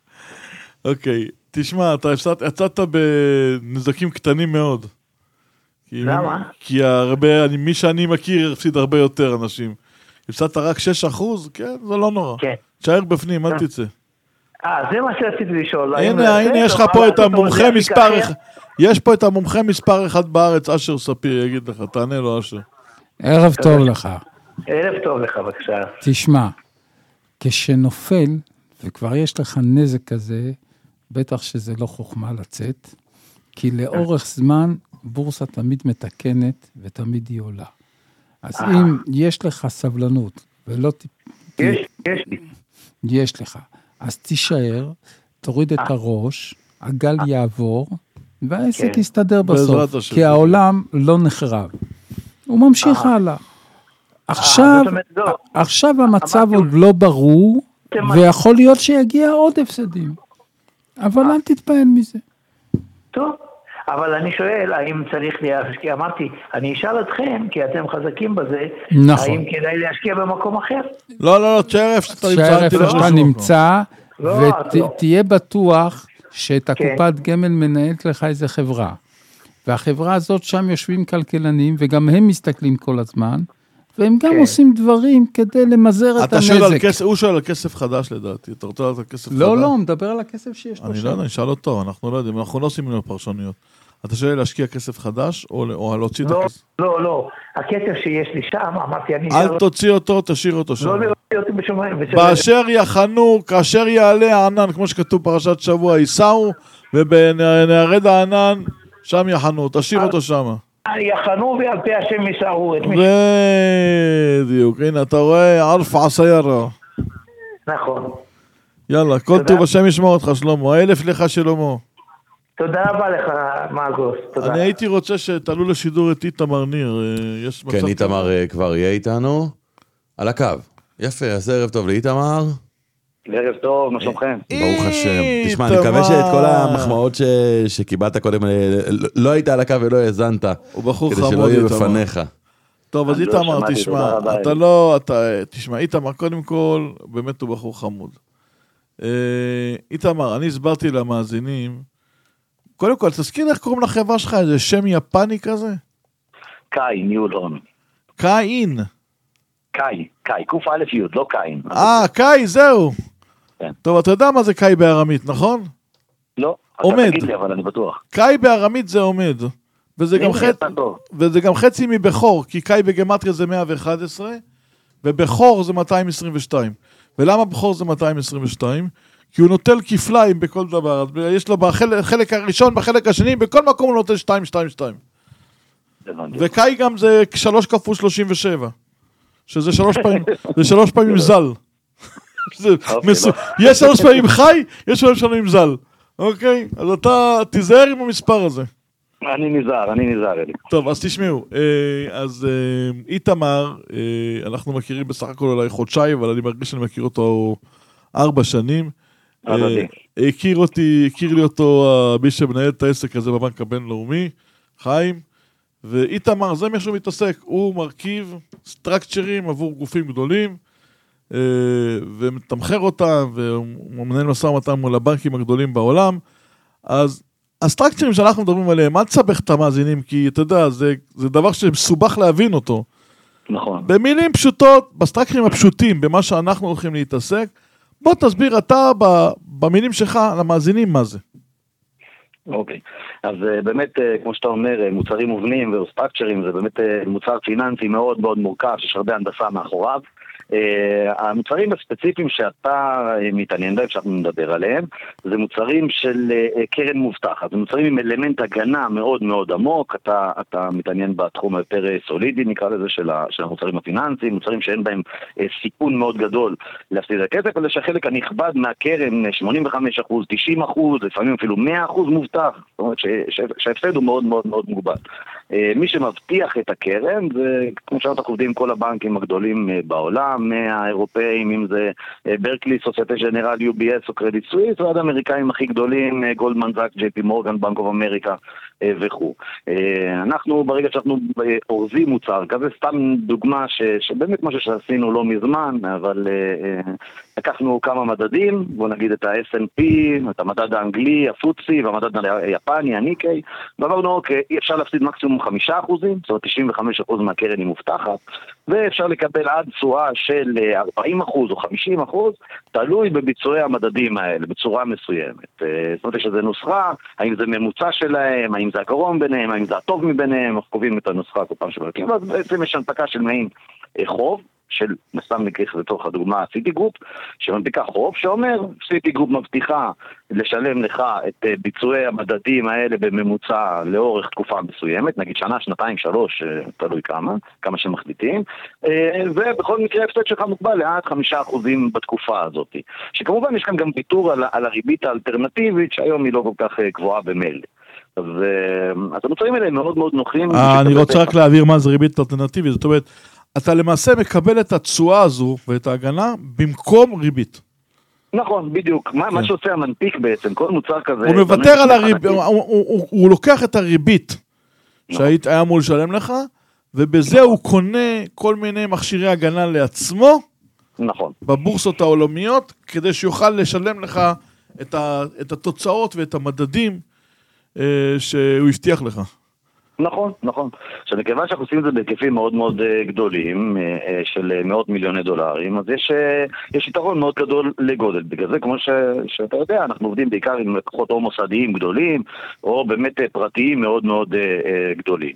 אוקיי, תשמע, אתה יצאת בנזקים קטנים מאוד.
למה?
כי הרבה, מי שאני מכיר, הפסיד הרבה יותר אנשים. הפסדת רק שש אחוז? כן, זה לא נורא.
כן.
תשאר בפנים, אל תצא.
אה, זה מה שרציתי לשאול.
הנה, הנה, יש לך פה את המומחה מספר אחד. יש פה את המומחה מספר אחד בארץ, אשר ספיר, יגיד לך, תענה לו אשר.
ערב טוב לך.
ערב טוב לך, בבקשה.
תשמע, כשנופל, וכבר יש לך נזק כזה, בטח שזה לא חוכמה לצאת, כי לאורך זמן בורסה תמיד מתקנת ותמיד היא עולה. אז אם יש לך סבלנות, ולא...
יש, יש לי.
יש לך. אז תישאר, תוריד את הראש, הגל יעבור, והעסק יסתדר בסוף, כי העולם לא נחרב. הוא ממשיך הלאה. עכשיו, עכשיו המצב עוד לא ברור, ויכול להיות שיגיע עוד הפסדים. אבל אל תתפעל מזה.
טוב, אבל אני שואל, האם צריך להשקיע, אמרתי, אני אשאל אתכם, כי אתם חזקים בזה,
נכון.
האם כדאי להשקיע במקום אחר?
לא, לא, לא, תשאר שאתה
נמצא. תשאר שאתה נמצא, ותהיה בטוח שאת הקופת גמל מנהלת לך איזה חברה. והחברה הזאת שם יושבים כלכלנים, וגם הם מסתכלים כל הזמן, והם גם עושים דברים כדי למזער את הנזק.
הוא שואל על כסף חדש לדעתי, אתה רוצה לדעת על כסף חדש?
לא, לא, הוא מדבר על הכסף שיש לו
שם. אני לא יודע, נשאל אותו, אנחנו לא יודעים, אנחנו לא עושים ממנו פרשנויות. אתה שואל להשקיע כסף חדש, או להוציא את הכסף?
לא, לא, הכסף שיש לי שם, אמרתי, אני...
אל תוציא אותו, תשאיר אותו שם.
לא להוציא אותי בשומעים.
באשר יחנו, כאשר יעלה הענן, כמו שכתוב פרשת שבוע, ייסעו, ובנערד הענן, שם יחנו, תשאיר אותו שם.
יחנו ועל פי השם ייסעו את מי...
בדיוק, הנה, אתה רואה, ערף עשיירה.
נכון.
יאללה, כל טוב, השם ישמע אותך, שלמה. האלף לך, שלמה.
תודה רבה לך, מרגוס. תודה.
אני הייתי רוצה שתעלו לשידור את איתמר ניר.
כן, איתמר כבר יהיה איתנו. על הקו. יפה, אז ערב טוב לאיתמר.
ערב טוב, מה שלומכם?
ברוך השם. תשמע, אני מקווה שאת כל המחמאות שקיבלת קודם, לא היית על הקו ולא האזנת.
הוא בחור חמוד,
כדי שלא יהיה בפניך.
טוב, אז איתמר, תשמע, אתה לא, אתה, תשמע, איתמר, קודם כל, באמת הוא בחור חמוד. איתמר, אני הסברתי למאזינים, קודם כל, תזכיר איך קוראים לחברה שלך, איזה שם יפני כזה?
קאין, יוד הון.
קאין?
קאי, קאי, קוף א' יוד, לא קאין.
אה, קאי, זהו.
כן.
טוב, אתה יודע מה זה קאי בארמית, נכון?
לא,
עומד.
אתה תגיד לי, אבל אני בטוח.
קאי בארמית זה עומד. וזה גם, חצ... וזה גם חצי מבחור, כי קאי בגמטריה זה מאה ואחת עשרה, ובחור זה מאתיים עשרים ושתיים. ולמה בחור זה מאתיים עשרים ושתיים? כי הוא נוטל כפליים בכל דבר. יש לו בחלק הראשון, בחלק השני, בכל מקום הוא נוטל שתיים שתיים שתיים. וקאי גם זה שלוש כפול שלושים ושבע. שזה שלוש פעמים, זה שלוש פעמים זל. יש שלוש פעמים חי, יש שלוש פעמים זל. אוקיי? אז אתה תיזהר עם המספר הזה.
אני נזהר, אני נזהר.
טוב, אז תשמעו, אז איתמר, אנחנו מכירים בסך הכל אולי חודשיים, אבל אני מרגיש שאני מכיר אותו ארבע שנים. הכיר אותי, הכיר לי אותו מי שמנהל את העסק הזה בבנק הבינלאומי, חיים, ואיתמר, זה מי שהוא מתעסק, הוא מרכיב סטרקצ'רים עבור גופים גדולים, ומתמחר אותם, והוא מנהל משא ומתן מול הבנקים הגדולים בעולם. אז הסטרקצ'רים שאנחנו מדברים עליהם, אל תסבך את המאזינים, כי אתה יודע, זה, זה דבר שמסובך להבין אותו.
נכון.
במילים פשוטות, בסטרקצ'רים הפשוטים, במה שאנחנו הולכים להתעסק, בוא תסביר אתה במילים שלך למאזינים מה זה.
אוקיי, אז באמת, כמו שאתה אומר, מוצרים מובנים וסטרקצ'רים, זה באמת מוצר פיננסי מאוד מאוד מורכב, שיש הרבה הנדסה מאחוריו. המוצרים הספציפיים שאתה מתעניין בהם, שאנחנו נדבר עליהם, זה מוצרים של קרן מובטחת, זה מוצרים עם אלמנט הגנה מאוד מאוד עמוק, אתה, אתה מתעניין בתחום היותר סולידי, נקרא לזה, של, ה, של המוצרים הפיננסיים, מוצרים שאין בהם סיכון מאוד גדול להפסיד הכסף, אבל שהחלק הנכבד מהקרן, שמונים וחמישה אחוז, תשעים אחוז, לפעמים אפילו מאה אחוז מובטח, זאת אומרת שההפסד הוא מאוד מאוד מאוד מוגבל. מי שמבטיח את הקרן, זה כמו שאנחנו עובדים כל הבנקים הגדולים בעולם, מהאירופאים, אם זה ברקלי, סוסייטה ג'נרל, יו בי אס או קרדיט סוויס, ועד האמריקאים הכי גדולים, גולדמן זאק, ג'יי פי מורגן, בנק אוף אמריקה וכו'. אנחנו, ברגע שאנחנו אורזים מוצר, כזה סתם דוגמה ש, שבאמת משהו שעשינו לא מזמן, אבל לקחנו כמה מדדים, בוא נגיד את ה-אס אנד פי, את המדד האנגלי, הפוצי, והמדד היפני, הניקיי, ואמרנו, אוקיי, אפשר להפסיד מקסימום חמישה אחוזים, זאת אומרת תשעים וחמישה אחוז מהקרן היא מובטחת, ואפשר לקבל עד תשואה של ארבעים אחוז או חמישים אחוז, תלוי בביצועי המדדים האלה, בצורה מסוימת. זאת אומרת שזה נוסחה, האם זה ממוצע שלהם, האם זה הגרום ביניהם, האם זה הטוב מביניהם, אנחנו קובעים את הנוסחה כל פעם שבלקים, ואז בעצם יש הנפקה של מעין חוב, של מסתם נקריך לתוך הדוגמה סיטי גרופ, שמנפיקה חוב שאומר, סיטי גרופ מבטיחה לשלם לך את ביצועי המדדים האלה בממוצע לאורך תקופה מסוימת, נגיד שנה, שנתיים, שלוש, תלוי כמה, כמה שמחליטים, ובכל מקרה הפסד שלך מוגבל לעד חמישה אחוזים בתקופה הזאת, שכמובן יש כאן גם ויתור על, על הריבית האלטרנטיבית, שהיום היא לא כל כך גבוהה במילא. אז, אז המוצרים האלה הם מאוד מאוד נוחים.
אני רוצה רק להעביר מה זה ריבית אלטרנטיבית, זאת אומרת, אתה למעשה מקבל את התשואה הזו ואת ההגנה במקום ריבית.
נכון, בדיוק. מה, מה שעושה המנפיק בעצם, כל מוצר כזה...
הוא מוותר על הריבית, הוא, הוא, הוא, הוא לוקח את הריבית שהיית היה אמור לשלם לך, ובזה הוא קונה כל מיני מכשירי הגנה לעצמו,
נכון.
בבורסות העולמיות, כדי שיוכל לשלם לך את, ה, את התוצאות ואת המדדים אה, שהוא הבטיח לך.
נכון, נכון. עכשיו, מכיוון שאנחנו עושים את זה בהיקפים מאוד מאוד גדולים, של מאות מיליוני דולרים, אז יש, יש יתרון מאוד גדול לגודל. בגלל זה, כמו ש, שאתה יודע, אנחנו עובדים בעיקר עם לקוחות או מוסדיים גדולים, או באמת פרטיים מאוד מאוד גדולים.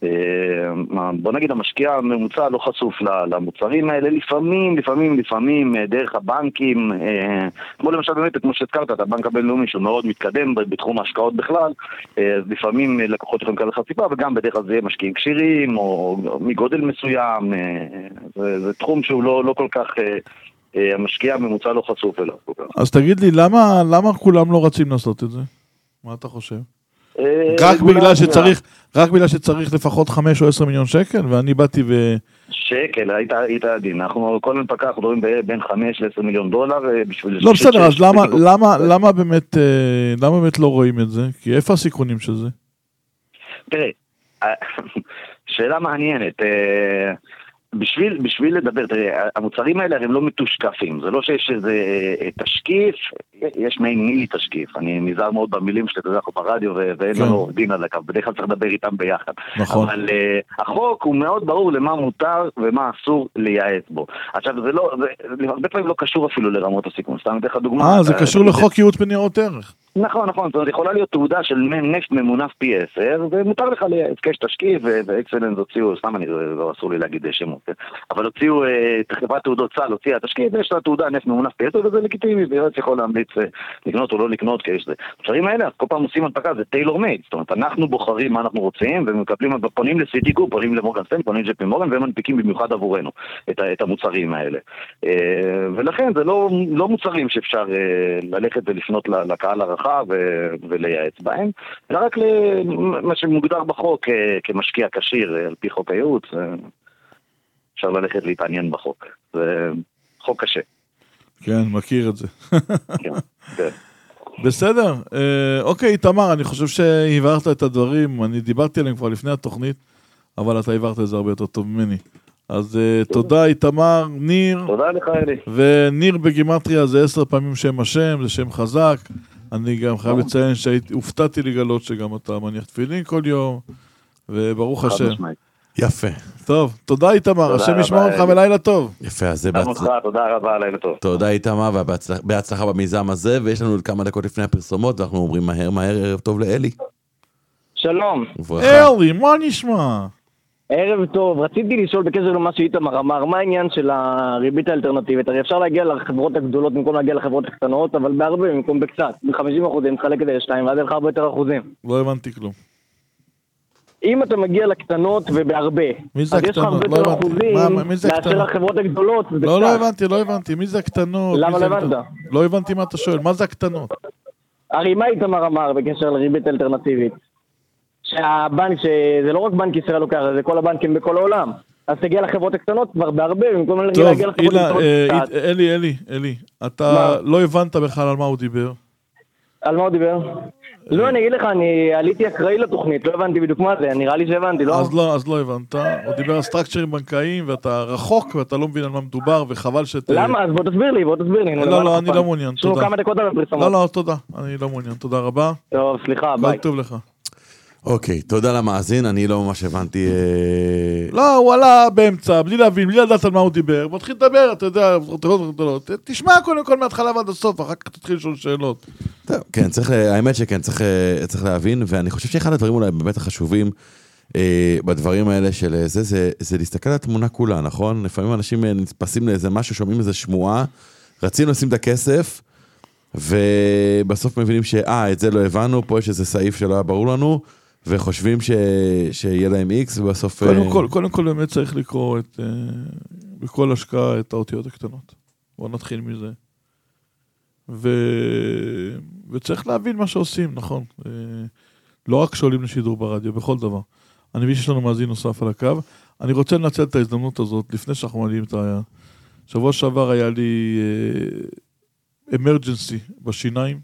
בוא נגיד, המשקיע הממוצע לא חשוף למוצרים האלה, לפעמים, לפעמים, לפעמים, דרך הבנקים, כמו למשל באמת, כמו שהזכרת, את הבנק הבינלאומי, שהוא מאוד מתקדם בתחום ההשקעות בכלל, אז לפעמים לקוחות יכולים כאלה חשיפה, וגם בדרך כלל זה יהיה משקיעים קשירים, או, או מגודל מסוים, זה, זה תחום שהוא לא, לא כל כך, המשקיע הממוצע לא חשוף אליו.
אז תגיד לי, למה, למה כולם לא רצים לעשות את זה? מה אתה חושב? רק בגלל שצריך, רק בגלל שצריך לפחות חמש או עשר מיליון שקל, ואני באתי ו...
שקל, היית, היית עדין. אנחנו כל מנפקה, אנחנו דברים בין חמש לעשר מיליון דולר בשביל...
לא, בסדר, אז למה, למה, למה באמת, למה באמת לא רואים את זה? כי איפה הסיכונים של זה?
תראה, שאלה מעניינת, בשביל, בשביל לדבר, תראה, המוצרים האלה הם לא מתושקפים, זה לא שיש איזה תשקיף, יש מעין מילי תשקיף, אני נזהר מאוד במילים שלי, אתה יודע, אנחנו ברדיו ואין לנו עורך דין על הקו, בדרך כלל צריך לדבר איתם ביחד.
נכון.
אבל uh, החוק הוא מאוד ברור למה מותר ומה אסור לייעץ בו. עכשיו, זה לא, זה הרבה פעמים לא קשור אפילו לרמות הסיכון, סתם אתן לך דוגמה.
אה, זה קשור לחוק ייעוץ בניירות ערך.
נכון, נכון, זאת אומרת, יכולה להיות תעודה של נפט ממונף פי עשר, ומותר לך לבקש תשקיף, ואקסלנס הוציאו, סתם אני לא אסור לי להגיד שמות, אבל הוציאו, חברת תעודות צה"ל הוציאה תשקיף, ויש לה תעודה נפט ממונף פי עשר, וזה לגיטימי, ויועץ יכול להמליץ לקנות או לא לקנות, כי יש זה. הדברים האלה, אז כל פעם עושים הנפקה, זה טיילור מייד, זאת אומרת, אנחנו בוחרים מה אנחנו רוצים, ומקבלים, פונים לסיטיקו, פונים למורגן סטנלי, פונים לג'פי מורגן, והם מנפיקים במיוחד עבורנו את, את המוצרים האלה. ולכן זה לא, לא מוצרים שאפשר ללכת ולפנות לקהל הרחב ולייעץ בהם, אלא רק למה שמוגדר בחוק כמשקיע כשיר על פי חוק הייעוץ, אפשר ללכת להתעניין בחוק. זה חוק קשה.
כן, מכיר את זה.
כן, כן.
בסדר, אוקיי, תמר, אני חושב שהעברת את הדברים, אני דיברתי עליהם כבר לפני התוכנית, אבל אתה העברת את זה הרבה יותר טוב ממני. אז תודה, איתמר, ניר.
תודה לך, אלי.
וניר בגימטריה זה עשר פעמים שם השם, זה שם חזק. אני גם חייב לציין שהופתעתי לגלות שגם אתה מניח תפילין כל יום, וברוך השם.
יפה.
טוב, תודה איתמר, השם ישמור אותך ולילה טוב.
יפה, אז זה
בהצלחה. תודה רבה, לילה טוב.
תודה איתמר, ובהצלחה במיזם הזה, ויש לנו עוד כמה דקות לפני הפרסומות, ואנחנו אומרים מהר מהר, ערב טוב לאלי.
שלום.
אלי, מה נשמע?
ערב טוב, רציתי לשאול בקשר למה שאיתמר אמר, מה העניין של הריבית האלטרנטיבית? הרי אפשר להגיע לחברות הגדולות במקום להגיע לחברות הקטנות, אבל בהרבה במקום בקצת, ב-חמישים אחוזים, מחלק את זה לשתיים, ועד לך הרבה יותר אחוזים.
לא הבנתי כלום.
אם אתה מגיע לקטנות ובהרבה,
אז
יש לך הרבה יותר אחוזים לאשר לחברות הגדולות.
לא, לא הבנתי, לא הבנתי, מי זה הקטנות?
למה לא הבנת?
לא הבנתי מה אתה שואל, מה זה הקטנות?
הרי מה איתמר אמר בקשר לריבית האלטרנטיבית? שהבנק, שזה לא רק בנק ישראל לוקח, זה כל הבנקים בכל העולם. אז תגיע לחברות הקטנות כבר בהרבה, במקום להגיע לחברות הקטנות.
טוב, אלי, אלי, אלי, אתה לא הבנת בכלל על מה הוא דיבר.
על מה הוא דיבר? לא, אני אגיד לך, אני עליתי אקראי לתוכנית, לא הבנתי בדיוק מה זה, נראה לי שהבנתי, לא?
אז לא, אז לא הבנת. הוא דיבר על סטרקצ'רים בנקאיים, ואתה רחוק, ואתה לא מבין על מה מדובר, וחבל שת...
למה? אז בוא תסביר לי, בוא תסביר לי.
לא, לא, אני לא מעוניין, תודה.
יש לנו כמה דקות על הפרסומות.
לא, לא, תודה, אני לא מעוניין, תודה רבה.
טוב, סליחה, ביי.
כל טוב לך.
אוקיי, תודה למאזין, אני לא ממש הבנתי...
לא, הוא עלה באמצע, בלי להבין, בלי לדעת על מה הוא דיבר, מתחיל לדבר, אתה יודע, תשמע קודם כל מההתחלה ועד הסוף, אחר כך תתחיל לשאול שאלות.
טוב, כן, צריך, האמת שכן, צריך, צריך להבין, ואני חושב שאחד הדברים אולי באמת החשובים בדברים האלה של זה, זה, זה להסתכל על התמונה כולה, נכון? לפעמים אנשים נתפסים לאיזה משהו, שומעים איזה שמועה, רצינו לשים את הכסף, ובסוף מבינים שאה, את זה לא הבנו, פה יש איזה סעיף שלא היה ברור לנו, וחושבים ש... שיהיה להם איקס, ובסוף...
קודם כל, קודם כל באמת צריך לקרוא את, בכל השקעה את האותיות הקטנות. בואו נתחיל מזה. ו... וצריך להבין מה שעושים, נכון. לא רק שעולים לשידור ברדיו, בכל דבר. אני מבין שיש לנו מאזין נוסף על הקו. אני רוצה לנצל את ההזדמנות הזאת, לפני שאנחנו מעלים את ה... שבוע שעבר היה לי אמרג'נסי בשיניים.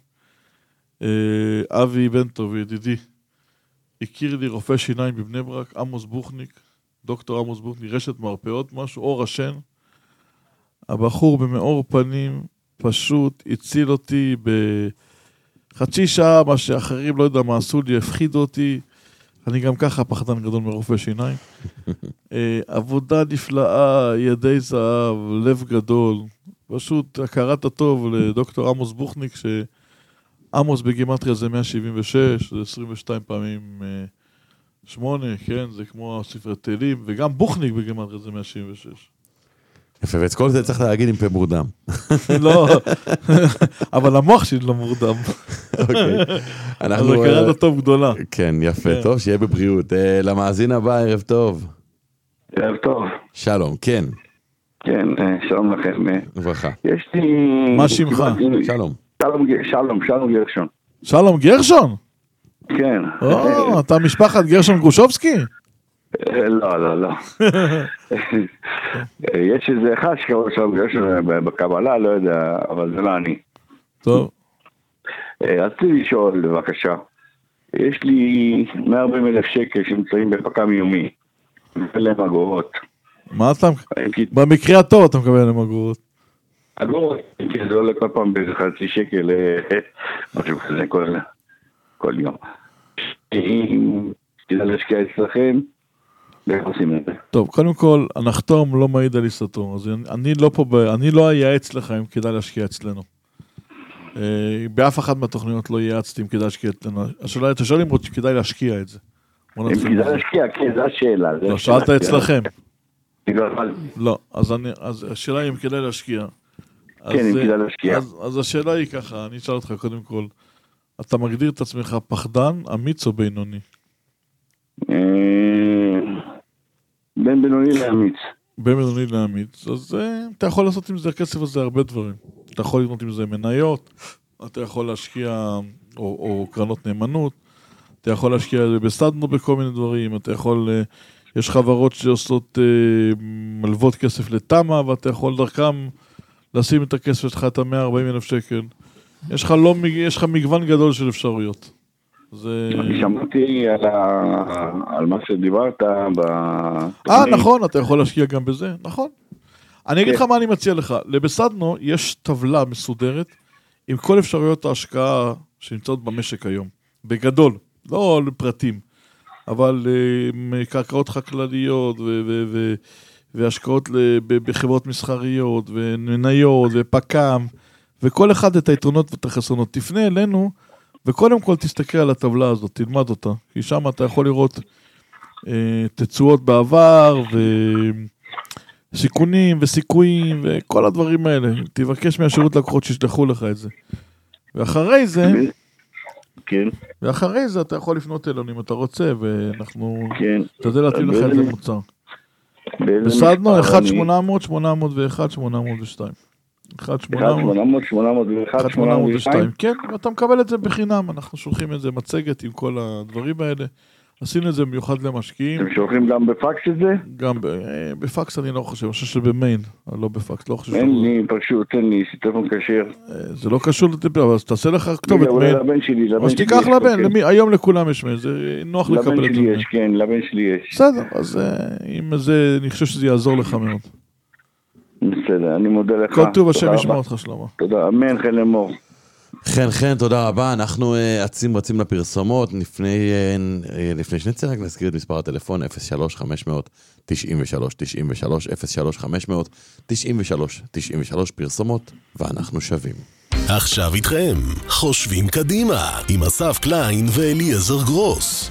אבי בן טוב, ידידי, הכיר לי רופא שיניים בבני ברק, עמוס בוכניק, דוקטור עמוס בוכניק, רשת מרפאות, משהו, אור השן. הבחור במאור פנים פשוט הציל אותי בחצי שעה, מה שאחרים לא יודע מה עשו לי, הפחידו אותי. אני גם ככה פחדן גדול מרופא שיניים. עבודה נפלאה, ידי זהב, לב גדול. פשוט הכרת הטוב לדוקטור עמוס בוכניק, שעמוס בגימטריה זה מאה שבעים ושש, זה עשרים ושתיים פעמים שמונה, כן, זה כמו ספרי תהילים, וגם בוכניק בגימטריה זה מאה שבעים ושש.
יפה, ואת כל זה צריך להגיד עם פה מורדם.
לא, אבל המוח שלי לא מורדם.
אוקיי.
אז הכרת הטוב גדולה.
כן, יפה, טוב, שיהיה בבריאות. למאזין הבא, ערב טוב.
ערב טוב.
שלום, כן.
כן, שלום לכם.
וברכה.
יש לי...
מה שמך?
שלום.
שלום, שלום גרשון.
שלום גרשון?
כן.
או, אתה משפחת גרשון גרושובסקי?
לא, לא, לא. יש איזה אחד שקראו שלום גרשון בקבלה, לא יודע, אבל זה לא אני.
טוב.
רציתי לשאול, בבקשה. יש לי מאה וארבעים אלף שקל שנמצאים בפקם יומי. להם אגורות.
מה אתה? במקרה הטוב אתה מקבל להם אגורות.
אגורות, כי זה עולה כל פעם באיזה חצי שקל, משהו כזה כל יום. אם תדע להשקיע אצלכם, איך עושים את זה?
טוב, קודם כל, הנחתום לא מעיד על עיסתו, אז אני לא פה, אני לא אייעץ לך אם כדאי להשקיע אצלנו. באף אחת מהתוכניות לא ייעצתי אם כדאי להשקיע את זה. השאלה, אתה שואל אם כדאי להשקיע את זה.
אם כדאי להשקיע, כן, זו השאלה.
לא, שאלת אצלכם. לא, אז השאלה היא אם כדאי להשקיע.
כן, אם כדאי להשקיע.
אז השאלה היא ככה, אני אשאל אותך קודם כל, אתה מגדיר את עצמך פחדן, אמיץ או בינוני?
בין בינוני לאמיץ.
בין בינוני לאמיץ. אז אתה יכול לעשות עם זה, הכסף הזה הרבה דברים. אתה יכול לקנות עם זה מניות, אתה יכול להשקיע, או קרנות נאמנות, אתה יכול להשקיע בסדנו בכל מיני דברים, אתה יכול, יש חברות שעושות מלוות כסף לתמה, ואתה יכול דרכם לשים את הכסף שלך, את ה-מאה וארבעים אלף שקל. יש לך, לא, יש לך מגוון גדול של אפשרויות. זה...
אני שמעתי על, ה... על מה שדיברת ב...
אה, נכון, אתה יכול להשקיע גם בזה, נכון. אני אגיד לך מה אני מציע לך. לבסדנו יש טבלה מסודרת עם כל אפשרויות ההשקעה שנמצאות במשק היום. בגדול, לא לפרטים, אבל קרקעות חקלאיות ו... ו... ו... והשקעות בחברות מסחריות ומניות ופקם, וכל אחד את היתרונות ואת החסרונות. תפנה אלינו, וקודם כל תסתכל על הטבלה הזאת, תלמד אותה, כי שם אתה יכול לראות אה, תצועות בעבר, וסיכונים וסיכויים, וכל הדברים האלה. תבקש מהשירות לקוחות שישלחו לך את זה. ואחרי זה,
כן.
ואחרי זה אתה יכול לפנות אלינו אם אתה רוצה, ואנחנו,
כן.
אתה יודע להתאים לך את זה מוצר. בסדנו אחת שמונה אפס אפס שמונה אפס אחת שמונה אפס שתיים. אחת שמונה אפס אפס שמונה אפס שתיים. כן, ואתה מקבל את זה בחינם, אנחנו שולחים את זה מצגת עם כל הדברים האלה. עשינו את זה מיוחד למשקיעים.
אתם שולחים גם בפקס את זה?
גם בפקס אני לא חושב, אני חושב שבמיין, לא בפקס, לא חושב.
אין לי, פשוט, אין לי, טלפון כשר.
זה לא קשור לטיפול, אבל תעשה לך כתובת מיין.
לבן שלי, לבן שלי.
אז תיקח לבן, היום לכולם יש מיין, זה נוח לקבל את זה.
לבן שלי יש, כן, לבן שלי יש.
בסדר, אז אם זה, אני חושב שזה יעזור לך מאוד.
בסדר, אני מודה לך.
כל טוב, השם ישמע אותך שלמה.
תודה, אמן, חן לאמור.
חן, חן, תודה רבה. אנחנו עצים רצים לפרסומות. לפני, לפני שנצא רק נזכיר את מספר הטלפון אפס שלוש חמש אפס אפס תשעים ושלוש תשעים ושלוש אפס שלוש חמש אפס אפס תשעים ושלוש תשעים ושלוש פרסומות, ואנחנו שווים.
עכשיו איתכם, חושבים קדימה, עם אסף קליין ואליעזר גרוס.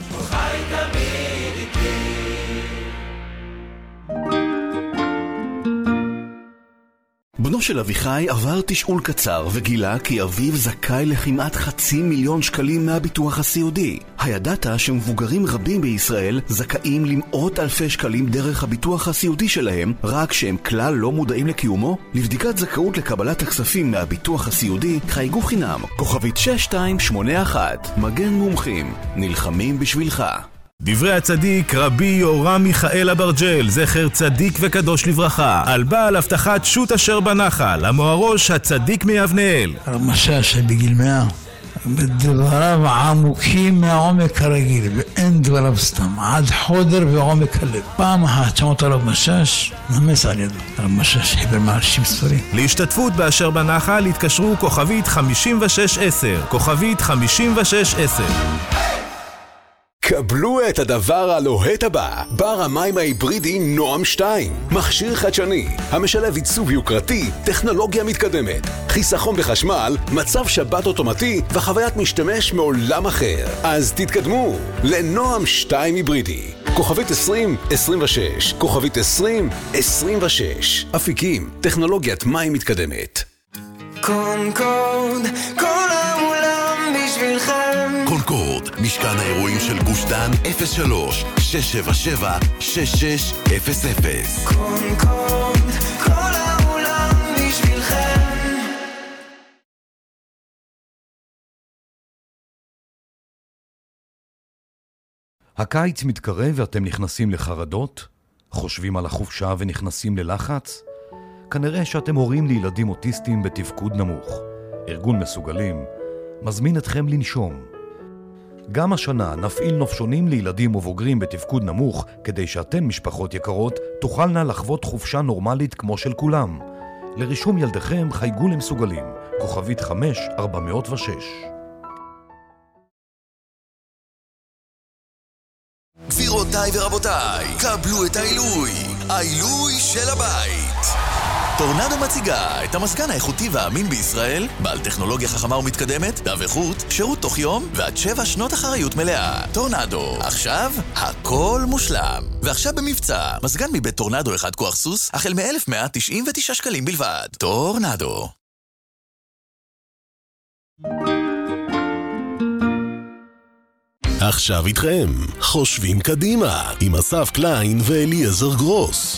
בנו של אביחי עבר תשאול קצר וגילה כי אביו זכאי לכמעט חצי מיליון שקלים מהביטוח הסיעודי. הידעת שמבוגרים רבים בישראל זכאים למאות אלפי שקלים דרך הביטוח הסיעודי שלהם, רק שהם כלל לא מודעים לקיומו? לבדיקת זכאות לקבלת הכספים מהביטוח הסיעודי חייגו חינם, כוכבית שש שתיים שמונה אחת, מגן מומחים, נלחמים בשבילך.
דברי הצדיק רבי יורם מיכאל אברג'ל, זכר צדיק וקדוש לברכה, על בעל הבטחת שוט אשר בנחל, המוארוש הצדיק מיבנאל.
הרמשש שבגיל מאה, בדבריו עמוקים מהעומק הרגיל, ואין דבריו סתם, עד חודר ועומק הלב. פעם אחת שמות הרב משש, נמס על ידו. הרב משש חיבר מעשים ספרים.
להשתתפות באשר בנחל התקשרו כוכבית חמישים ושש עשר, כוכבית חמישים ושש עשר.
קבלו את הדבר הלוהט הבא, בר המים ההיברידי נועם שתיים. מכשיר חדשני, המשלב עיצוב יוקרתי, טכנולוגיה מתקדמת, חיסכון בחשמל, מצב שבת אוטומטי וחוויית משתמש מעולם אחר. אז תתקדמו לנועם שתיים היברידי. כוכבית עשרים עשרים ושש, כוכבית עשרים עשרים ושש. אפיקים, טכנולוגיית מים מתקדמת.
קונקורד, כל העולם בשבילכם.
קונקורד, משכן האירועים של גוש דן, אפס שלוש שש שבע שבע שש שש אפס אפס.
קונקורד, כל העולם בשבילכם.
הקיץ מתקרב ואתם נכנסים לחרדות? חושבים על החופשה ונכנסים ללחץ? כנראה שאתם הורים לילדים אוטיסטים בתפקוד נמוך. ארגון מסוגלים מזמין אתכם לנשום. גם השנה נפעיל נופשונים לילדים ובוגרים בתפקוד נמוך, כדי שאתן, משפחות יקרות, תוכלנה לחוות חופשה נורמלית כמו של כולם. לרישום ילדיכם חייגו למסוגלים, כוכבית חמש ארבע מאות ושש.
גבירותיי ורבותיי, קבלו את העילוי, העילוי של הבית. טורנדו מציגה את המזגן האיכותי והאמין בישראל, בעל טכנולוגיה חכמה ומתקדמת, דו איכות, שירות תוך יום ועד שבע שנות אחריות מלאה. טורנדו, עכשיו הכל מושלם. ועכשיו במבצע, מזגן מבית טורנדו אחד כוח סוס, החל מ-אלף מאה תשעים ותשעה שקלים בלבד. טורנדו.
עכשיו איתכם, חושבים קדימה, עם אסף קליין ואליעזר גרוס.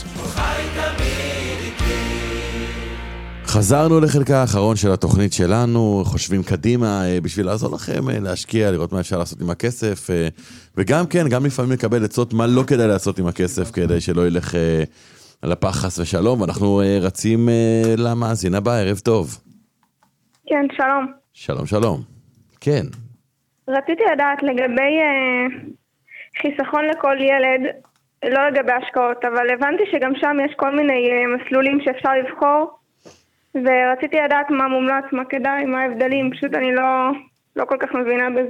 חזרנו לחלקה האחרון של התוכנית שלנו, חושבים קדימה בשביל לעזור לכם להשקיע, לראות מה אפשר לעשות עם הכסף, וגם כן, גם לפעמים לקבל עצות מה לא כדאי לעשות עם הכסף, כדי שלא ילך על הפח חס ושלום, ואנחנו רצים למאזין הבא, ערב טוב.
כן, שלום.
שלום, שלום. כן.
רציתי לדעת לגבי אה, חיסכון לכל ילד, לא לגבי השקעות, אבל הבנתי שגם שם יש כל מיני אה, מסלולים שאפשר לבחור, ורציתי לדעת מה מומלץ, מה כדאי, מה ההבדלים, פשוט אני לא, לא כל כך מבינה בזה.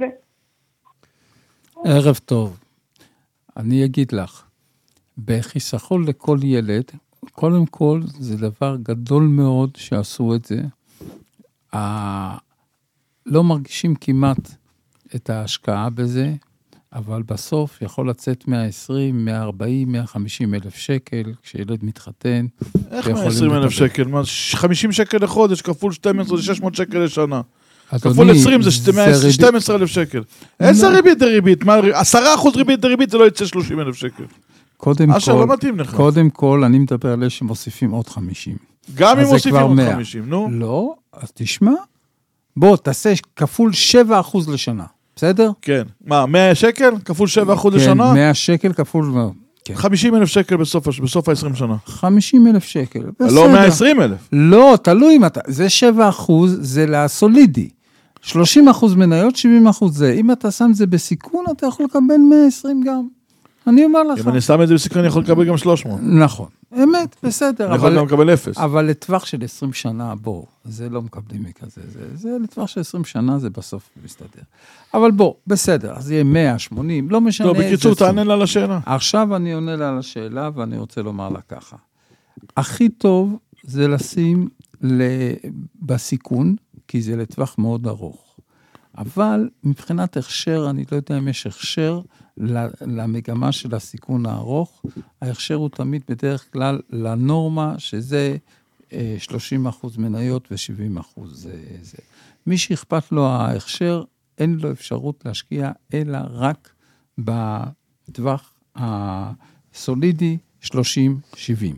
ערב טוב. אני אגיד לך, בחיסכון לכל ילד, קודם כל זה דבר גדול מאוד שעשו את זה. ה... לא מרגישים כמעט את ההשקעה בזה, אבל בסוף יכול לצאת מאה ועשרים, מאה וארבעים, מאה וחמישים אלף שקל, כשילד מתחתן.
איך מאה ועשרים אלף שקל? חמישים שקל לחודש, כפול שתים עשרה, זה שש מאות שקל לשנה. כפול עשרים זה שתים עשרה אלף שקל. איזה ריבית דריבית? עשרה אחוז ריבית דריבית זה לא יצא שלושים אלף שקל.
קודם כל, קודם כל, אני מדבר עליה שמוסיפים עוד חמישים.
גם אם מוסיפים עוד חמישים, נו?
לא, אז תשמע. בוא, תעשה כפול שבע אחוז לשנה, בסדר?
כן. מה, מאה שקל? כפול שבע אחוז לשנה?
כן, מאה שקל כפול...
חמישים אלף שקל בסוף ה-עשרים שנה.
חמישים אלף שקל, בסדר.
לא מאה ועשרים אלף.
לא, תלוי אם אתה... זה שבע אחוז, זה לסולידי. שלושים אחוז מניות, שבעים אחוז זה. אם אתה שם זה בסיכון, אתה יכול לקבל מאה ועשרים גם. אני אומר לך.
אם אני שם את זה בסיכון, אני יכול לקבל גם שלוש מאות.
נכון. אמת, בסדר.
אני יכול גם לקבל אפס.
אבל לטווח של עשרים שנה, בוא, זה לא מקבלים מכזה. זה, זה לטווח של עשרים שנה, זה בסוף מסתדר. אבל בוא, בסדר, אז יהיה מאה שמונים, לא משנה.
טוב, בקיצור, תענה לה לשאלה.
עכשיו אני עונה לה לשאלה, ואני רוצה לומר לה ככה. הכי טוב זה לשים בסיכון, כי זה לטווח מאוד ארוך. אבל מבחינת הכשר, אני לא יודע אם יש הכשר למגמה של הסיכון הארוך, ההכשר הוא תמיד בדרך כלל לנורמה, שזה שלושים אחוז מניות ו-שבעים אחוז זה. מי שאכפת לו ההכשר, אין לו אפשרות להשקיע, אלא רק בטווח הסולידי שלושים שבעים.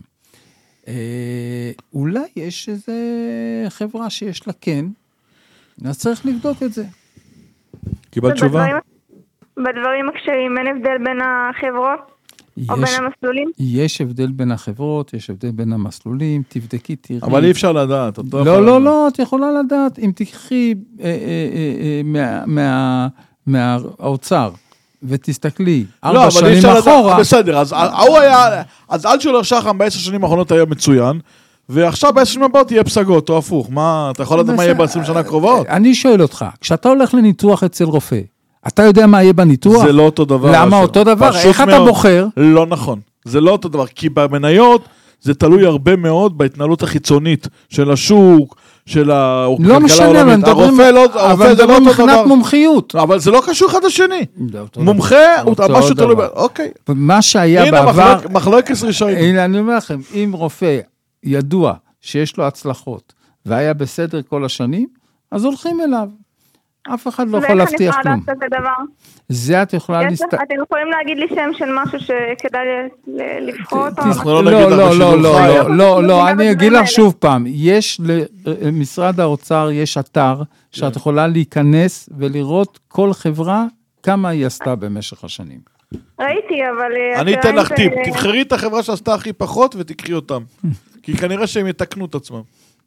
אולי יש איזו חברה שיש לה כן, אז צריך לבדוק את זה.
קיבל תשובה?
בדברים הקשרים, אין הבדל בין החברות או בין המסלולים?
יש הבדל בין החברות, יש הבדל בין המסלולים, תבדקי, תראי.
אבל אי אפשר לדעת.
לא, לא, לא, את יכולה לדעת. אם תקחי מהאוצר ותסתכלי ארבע שנים אחורה.
בסדר, אז אל שולר שחם בעשר שנים האחרונות היה מצוין, ועכשיו בעשר שנים הבאות יהיה פסגות, או הפוך. מה, אתה יכול לדעת מה יהיה בעשרים שנה קרובות?
אני שואל אותך, כשאתה הולך לניתוח אצל רופא, אתה יודע מה יהיה בניתוח?
זה לא אותו דבר.
למה אותו דבר? איך אתה בוחר?
לא נכון. זה לא אותו דבר, כי במניות זה תלוי הרבה מאוד בהתנהלות החיצונית של השוק, של הכלכלה העולמית.
לא משנה, אבל זה לא מבחינת מומחיות.
אבל זה לא קשור אחד לשני. מומחה, משהו תלוי, אוקיי.
מה שהיה בעבר...
הנה, מחלוקת ראשון.
הנה, אני אומר לכם, אם רופא ידוע שיש לו הצלחות, והיה בסדר כל השנים, אז הולכים אליו. אף אחד לא יכול להבטיח כלום. זה את יכולה להסתכל.
אתם יכולים להגיד לי שם של משהו שכדאי לבחור אותו?
לא, לא, לא, לא, לא, לא, אני אגיד לך שוב פעם, יש למשרד האוצר, יש אתר, שאת יכולה להיכנס ולראות כל חברה, כמה היא עשתה במשך השנים.
ראיתי, אבל...
אני אתן לך טיפ, תבחרי את החברה שעשתה הכי פחות ותקחי אותם. כי כנראה שהם יתקנו את עצמם.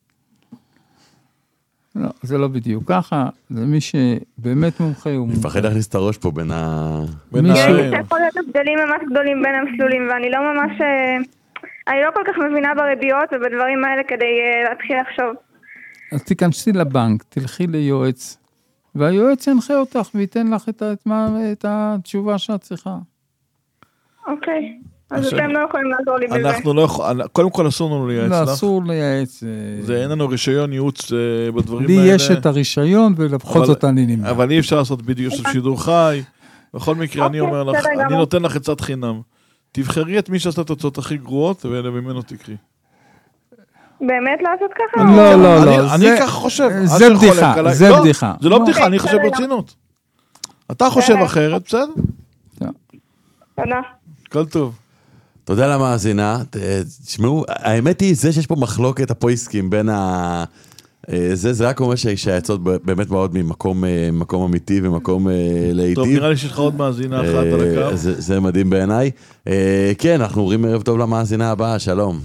לא, זה לא בדיוק ככה, זה מי שבאמת מומחה הוא מומחה.
מפחד להכניס את הראש פה בין ה...
יש יכול להיות הבדלים ממש גדולים בין המסלולים, ואני לא ממש... אני לא כל כך מבינה בריביות ובדברים האלה כדי להתחיל לחשוב.
אז תיכנסי לבנק, תלכי ליועץ, והיועץ ינחה אותך וייתן לך את התשובה שאת צריכה.
אוקיי. אז אתם לא יכולים לעזור לי בזה.
אנחנו לא יכולים, קודם כל אסור לנו לייעץ לך.
לא, אסור לייעץ.
זה אין לנו רישיון ייעוץ בדברים
לי
האלה.
יש את הרישיון, ולבכל זאת אני נמנע.
אבל אי אפשר לעשות בדיוק של שידור חי. בכל מקרה, אני אומר לך, אני נותן לך עצת חינם. תבחרי את מי שעשה את התוצאות הכי גרועות, וממנו תקרי.
באמת לעשות ככה?
לא, לא, לא.
אני ככה חושב.
זה בדיחה, זה בדיחה.
זה לא בדיחה, אני חושב ברצינות. אתה חושב אחרת, בסדר?
תודה.
כל טוב.
תודה למאזינה. תשמעו, האמת היא, זה שיש פה מחלוקת הפויסקים בין ה... זה, זה רק אומר שהעצות באמת מאוד ממקום אמיתי ומקום להיטיב.
טוב, נראה לי שיש לך עוד מאזינה אחת על הקו.
זה מדהים בעיניי. כן, אנחנו אומרים ערב טוב למאזינה הבאה, שלום.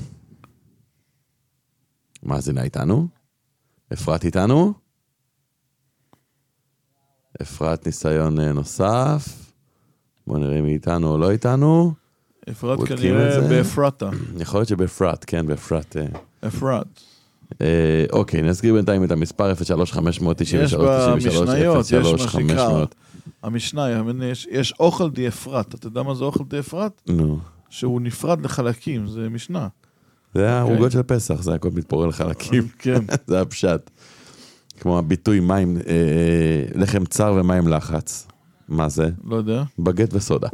מאזינה איתנו? אפרת איתנו? אפרת ניסיון נוסף. בואו נראה אם היא איתנו או לא איתנו.
אפרת כנראה באפרתה.
יכול להיות שבאפרת, כן, באפרת.
אפרת.
אוקיי, נסגיר בינתיים את המספר אפס שלוש חמש תשע שלוש תשע שלוש
במשניות, יש מה שנקרא, המשנה, יש אוכל די אפרת. אתה יודע מה זה אוכל די אפרת?
נו.
שהוא נפרד לחלקים, זה משנה.
זה העוגות של פסח, זה הכל מתפורר לחלקים.
כן.
זה הפשט. כמו הביטוי מים, לחם צר ומים לחץ. מה זה?
לא יודע.
בגט וסודה.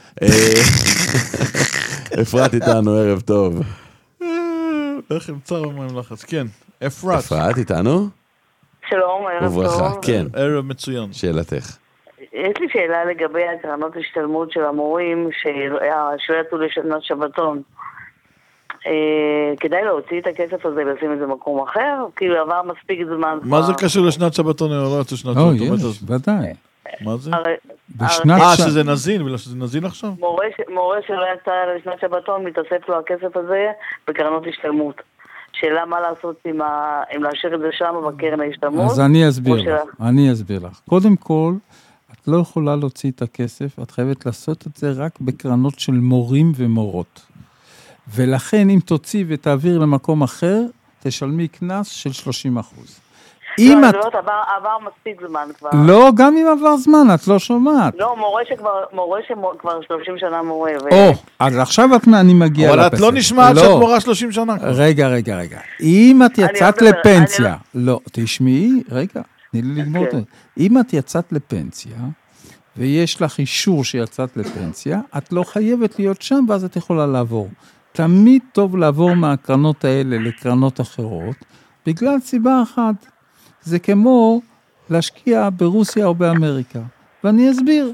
אפרת איתנו, ערב טוב.
לחם צר ומים לחץ, כן. אפרת.
אפרת איתנו?
שלום, ערב טוב.
וברכה, כן.
ערב מצוין.
שאלתך.
יש לי שאלה לגבי הקרנות השתלמות של המורים שלא יצאו לשנת שבתון. כדאי להוציא את הכסף הזה ולשים את זה במקום אחר? כאילו עבר מספיק זמן.
מה זה קשור לשנת שבתון? לא יצאו שנת
שבתון. או, יש, ודאי.
מה זה?
אה,
שזה נזין, בגלל שזה נזין עכשיו?
מורה שלא יצא לשנת שבתון, מתאסף לו הכסף הזה בקרנות השתלמות. שאלה מה לעשות אם להשאיר את זה שם בקרן ההשתלמות?
אז אני אסביר לך, אני אסביר לך. קודם כל, את לא יכולה להוציא את הכסף, את חייבת לעשות את זה רק בקרנות של מורים ומורות. ולכן אם תוציא ותעביר למקום אחר, תשלמי קנס של שלושים אחוז.
לא, אני לא, עבר מספיק זמן כבר.
לא, גם אם עבר זמן, את לא שומעת.
לא, מורה שכבר שלושים שנה מורה.
או, אז עכשיו אני מגיע לפסק.
אבל את לא נשמעת שאת מורה שלושים שנה.
רגע, רגע, רגע. אם את יצאת לפנסיה, לא, תשמעי, רגע, תני לי לגמור את זה. אם את יצאת לפנסיה, ויש לך אישור שיצאת לפנסיה, את לא חייבת להיות שם, ואז את יכולה לעבור. תמיד טוב לעבור מהקרנות האלה לקרנות אחרות, בגלל סיבה אחת. זה כמו להשקיע ברוסיה או באמריקה. ואני אסביר.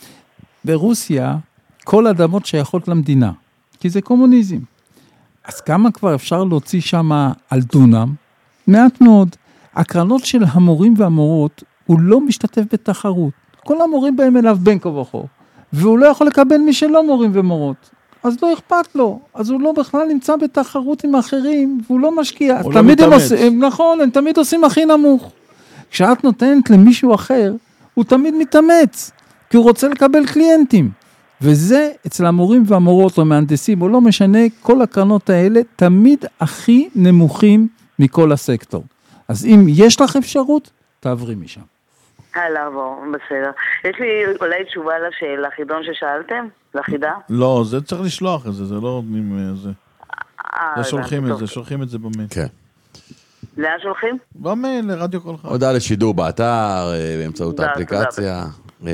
ברוסיה, כל אדמות שייכות למדינה, כי זה קומוניזם. אז כמה כבר אפשר להוציא שם על דונם? מעט מאוד. הקרנות של המורים והמורות, הוא לא משתתף בתחרות. כל המורים באים אליו בין כה וכה, והוא לא יכול לקבל מי שלא מורים ומורות. אז לא אכפת לו, אז הוא לא בכלל נמצא בתחרות עם אחרים, והוא לא משקיע.
הוא לא מתאמץ.
נכון, הם תמיד עושים הכי נמוך. כשאת נותנת למישהו אחר, הוא תמיד מתאמץ, כי הוא רוצה לקבל קליינטים. וזה אצל המורים והמורות או מהנדסים, או לא משנה, כל הקרנות האלה תמיד הכי נמוכים מכל הסקטור. אז אם יש לך אפשרות, תעברי משם.
הלאה, בוא, בסדר. יש לי אולי תשובה לשאלה, לחידון ששאלתם? לחידה?
לא, זה צריך לשלוח את זה, זה לא נותנים זה. זה שולחים את זה, שולחים את זה במייל.
כן.
לאן שולחים?
במייל, לרדיו כל חג.
הודעה לשידור באתר, באמצעות האפליקציה.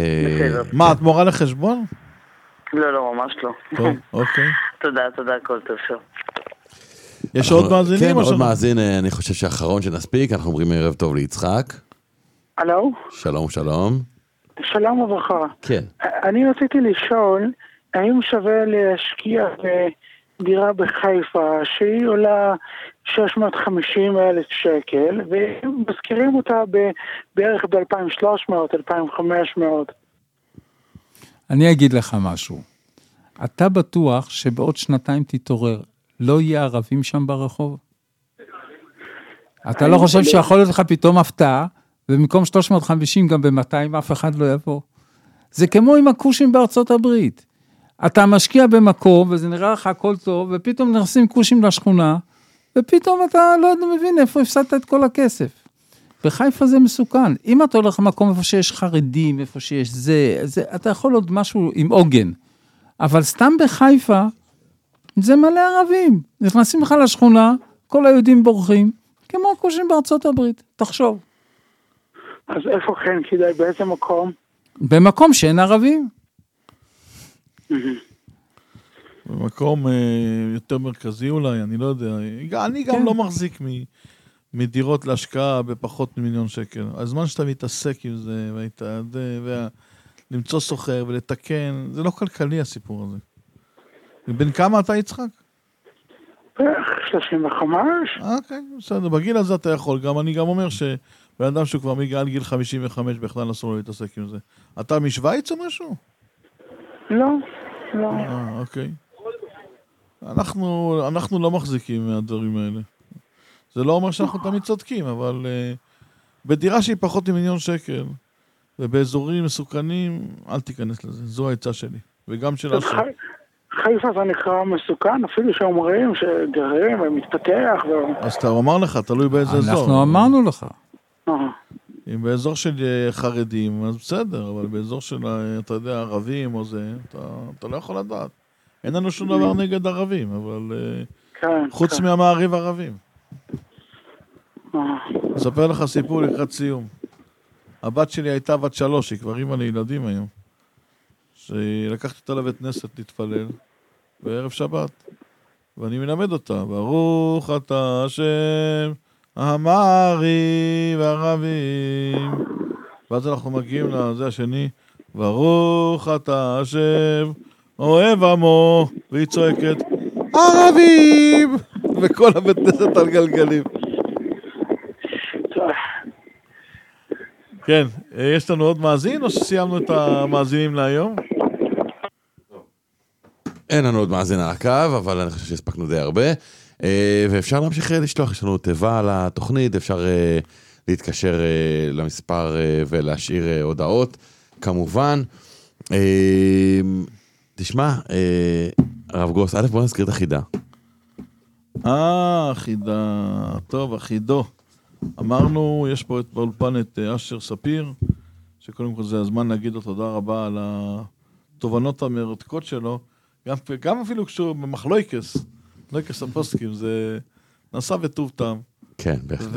מה, את מורה לחשבון?
לא, לא, ממש לא.
טוב, אוקיי.
תודה, תודה, כל טוב שוב.
יש עוד מאזינים?
כן, עוד מאזין, אני חושב שהאחרון שנספיק, אנחנו אומרים ערב טוב ליצחק.
הלו?
שלום, שלום.
שלום וברכה.
כן.
אני רציתי לשאול, האם שווה להשקיע בדירה בחיפה שהיא עולה שש מאות וחמישים אלף שקל, ומזכירים אותה בערך ב-אלפיים ושלוש מאות, אלפיים וחמש מאות.
אני אגיד לך משהו. אתה בטוח שבעוד שנתיים תתעורר, לא יהיה ערבים שם ברחוב? אתה לא חושב שיכול להיות לך פתאום הפתעה, ובמקום שלוש מאות וחמישים גם ב-מאתיים אף אחד לא יבוא? זה כמו עם הקושים בארצות הברית. אתה משקיע במקום, וזה נראה לך הכל טוב, ופתאום נכנסים קושים לשכונה, ופתאום אתה לא מבין איפה הפסדת את כל הכסף. בחיפה זה מסוכן. אם אתה הולך למקום איפה שיש חרדים, איפה שיש זה, זה, אתה יכול עוד משהו עם עוגן. אבל סתם בחיפה, זה מלא ערבים. נכנסים לך לשכונה, כל היהודים בורחים, כמו הכושים בארצות הברית. תחשוב.
אז איפה כן כדאי? באיזה מקום?
במקום שאין ערבים.
במקום יותר מרכזי אולי, אני לא יודע. אני גם לא מחזיק מדירות להשקעה בפחות ממיליון שקל. הזמן שאתה מתעסק עם זה, ולמצוא סוחר ולתקן, זה לא כלכלי הסיפור הזה. בין כמה אתה יצחק?
שלושים וחמש.
אוקיי, בסדר. בגיל הזה אתה יכול. גם אני גם אומר שבן אדם שהוא כבר מגיע גיל חמישים וחמש בכלל אסור לו להתעסק עם זה. אתה משוויץ או משהו?
לא, לא.
אה, אוקיי. אנחנו, אנחנו לא מחזיקים מהדברים האלה. זה לא אומר שאנחנו תמיד צודקים, אבל uh, בדירה שהיא פחות ממיליון שקל, ובאזורים מסוכנים, אל תיכנס לזה. זו העצה שלי. וגם של השם.
חיפה זה נקרא מסוכן, אפילו שאומרים שגרים ומתפתח. ו...
אז אתה אומר לך, תלוי באיזה
אנחנו
אזור.
אנחנו אמרנו לך.
אם באזור של חרדים, אז בסדר, אבל באזור של, אתה יודע, ערבים או זה, אתה, אתה לא יכול לדעת. אין לנו שום דבר נגד ערבים, אבל
כן,
חוץ
כן.
מהמעריב ערבים. אספר לך סיפור לקראת סיום. הבת שלי הייתה בת שלוש, היא כבר אימא לילדים היום. שלקחתי אותה לבית כנסת להתפלל, בערב שבת. ואני מלמד אותה, ברוך אתה השם, המעריב ערבים. ואז אנחנו מגיעים לזה השני, ברוך אתה השם, אוהב עמו, והיא צועקת, ערבים! וכל הבית כנסת על גלגלים. כן, יש לנו עוד מאזין או שסיימנו את המאזינים להיום?
אין לנו עוד מאזין על הקו, אבל אני חושב שהספקנו די הרבה. ואפשר להמשיך לשלוח, יש לנו תיבה על התוכנית, אפשר להתקשר למספר ולהשאיר הודעות, כמובן. תשמע, הרב גוס, א' בוא נזכיר את החידה.
אה, חידה, טוב, החידו. אמרנו, יש פה את באולפן את אשר ספיר, שקודם כל זה הזמן להגיד לו תודה רבה על התובנות המרתקות שלו, גם, גם אפילו כשהוא במחלויקס, מחלויקס הפוסקים, זה נעשה וטוב טעם.
כן, בהחלט.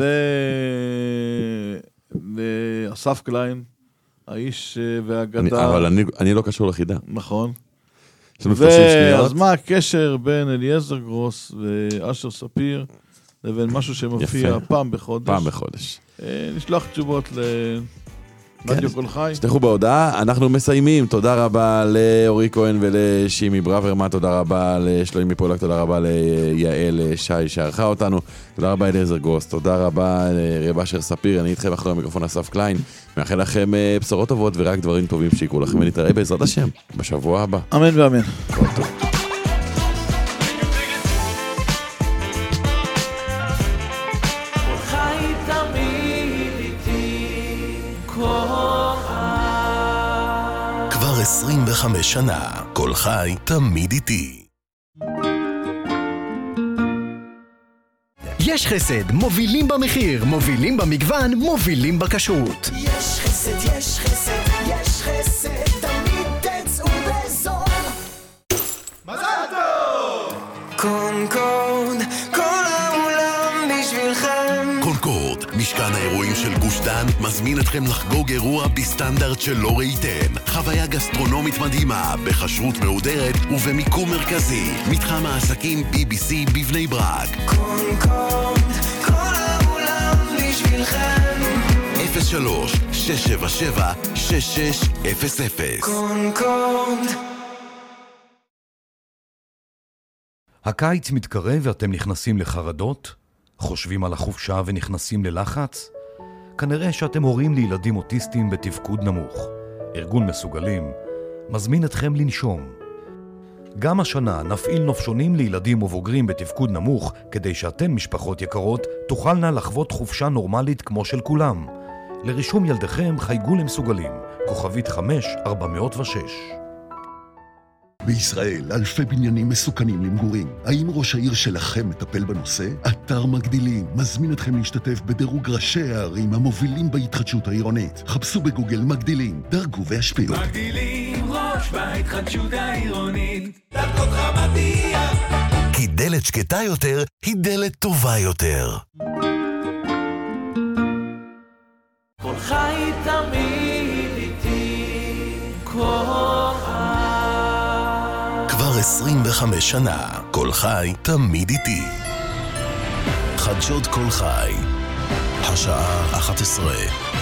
ואסף קליין, האיש והגדה.
אבל אני, אני לא קשור לחידה.
נכון.
ו...
אז מה הקשר בין אליעזר גרוס ואשר ספיר, לבין משהו שמופיע יפה. פעם בחודש.
פעם בחודש.
נשלח תשובות לרדיו כן. כל חי.
שתכו בהודעה, אנחנו מסיימים. תודה רבה לאורי כהן ולשימי ברוורמן, תודה רבה לשלומי פולק, תודה רבה ליעל שי שערכה אותנו, תודה רבה אליעזר גרוס, תודה רבה לרב אשר ספיר, אני איתכם אחרי המיקרופון אסף קליין, מאחל לכם בשורות טובות ורק דברים טובים שיקרו לכם, ונתראה בעזרת השם בשבוע הבא.
אמן ואמן.
כל טוב.
עשרים וחמש שנה, כל חי תמיד איתי.
יש חסד, מובילים במחיר, מובילים במגוון, מובילים בכשרות.
יש חסד, יש חסד, יש חסד, תמיד תצאו בזול. מזל טוב! קונקורד, כל העולם בשבילכם.
קונקורד, משכן האירועים של גוש דן, מזמין אתכם לחגוג אירוע בסטנדרט שלא ראיתם. חוויה גסטרונומית מדהימה, בחשרות מהודרת ובמיקום מרכזי. מתחם העסקים בי בי סי בבני ברק.
קונקורד, כל העולם בשבילכם.
אפס שלוש שש שבע שבע שש שש אפס אפס.
קונקורד.
הקיץ מתקרב ואתם נכנסים לחרדות? חושבים על החופשה ונכנסים ללחץ? כנראה שאתם הורים לילדים אוטיסטים בתפקוד נמוך. ארגון מסוגלים מזמין אתכם לנשום. גם השנה נפעיל נופשונים לילדים ובוגרים בתפקוד נמוך, כדי שאתן משפחות יקרות תוכלנה לחוות חופשה נורמלית כמו של כולם. לרישום ילדיכם חייגו למסוגלים, כוכבית חמש ארבע מאות ושש.
בישראל אלפי בניינים מסוכנים למגורים. האם ראש העיר שלכם מטפל בנושא? אתר מגדילים מזמין אתכם להשתתף בדירוג ראשי הערים המובילים בהתחדשות העירונית. חפשו בגוגל מגדילים, דרגו והשפיעו.
מגדילים ראש בהתחדשות העירונית. דרגות רמתיה.
כי דלת שקטה יותר היא דלת טובה יותר.
כל חי תמיד איתי, כל חי.
כבר עשרים וחמש שנה, כל חי תמיד איתי. חדשות כל חי, השעה אחת עשרה.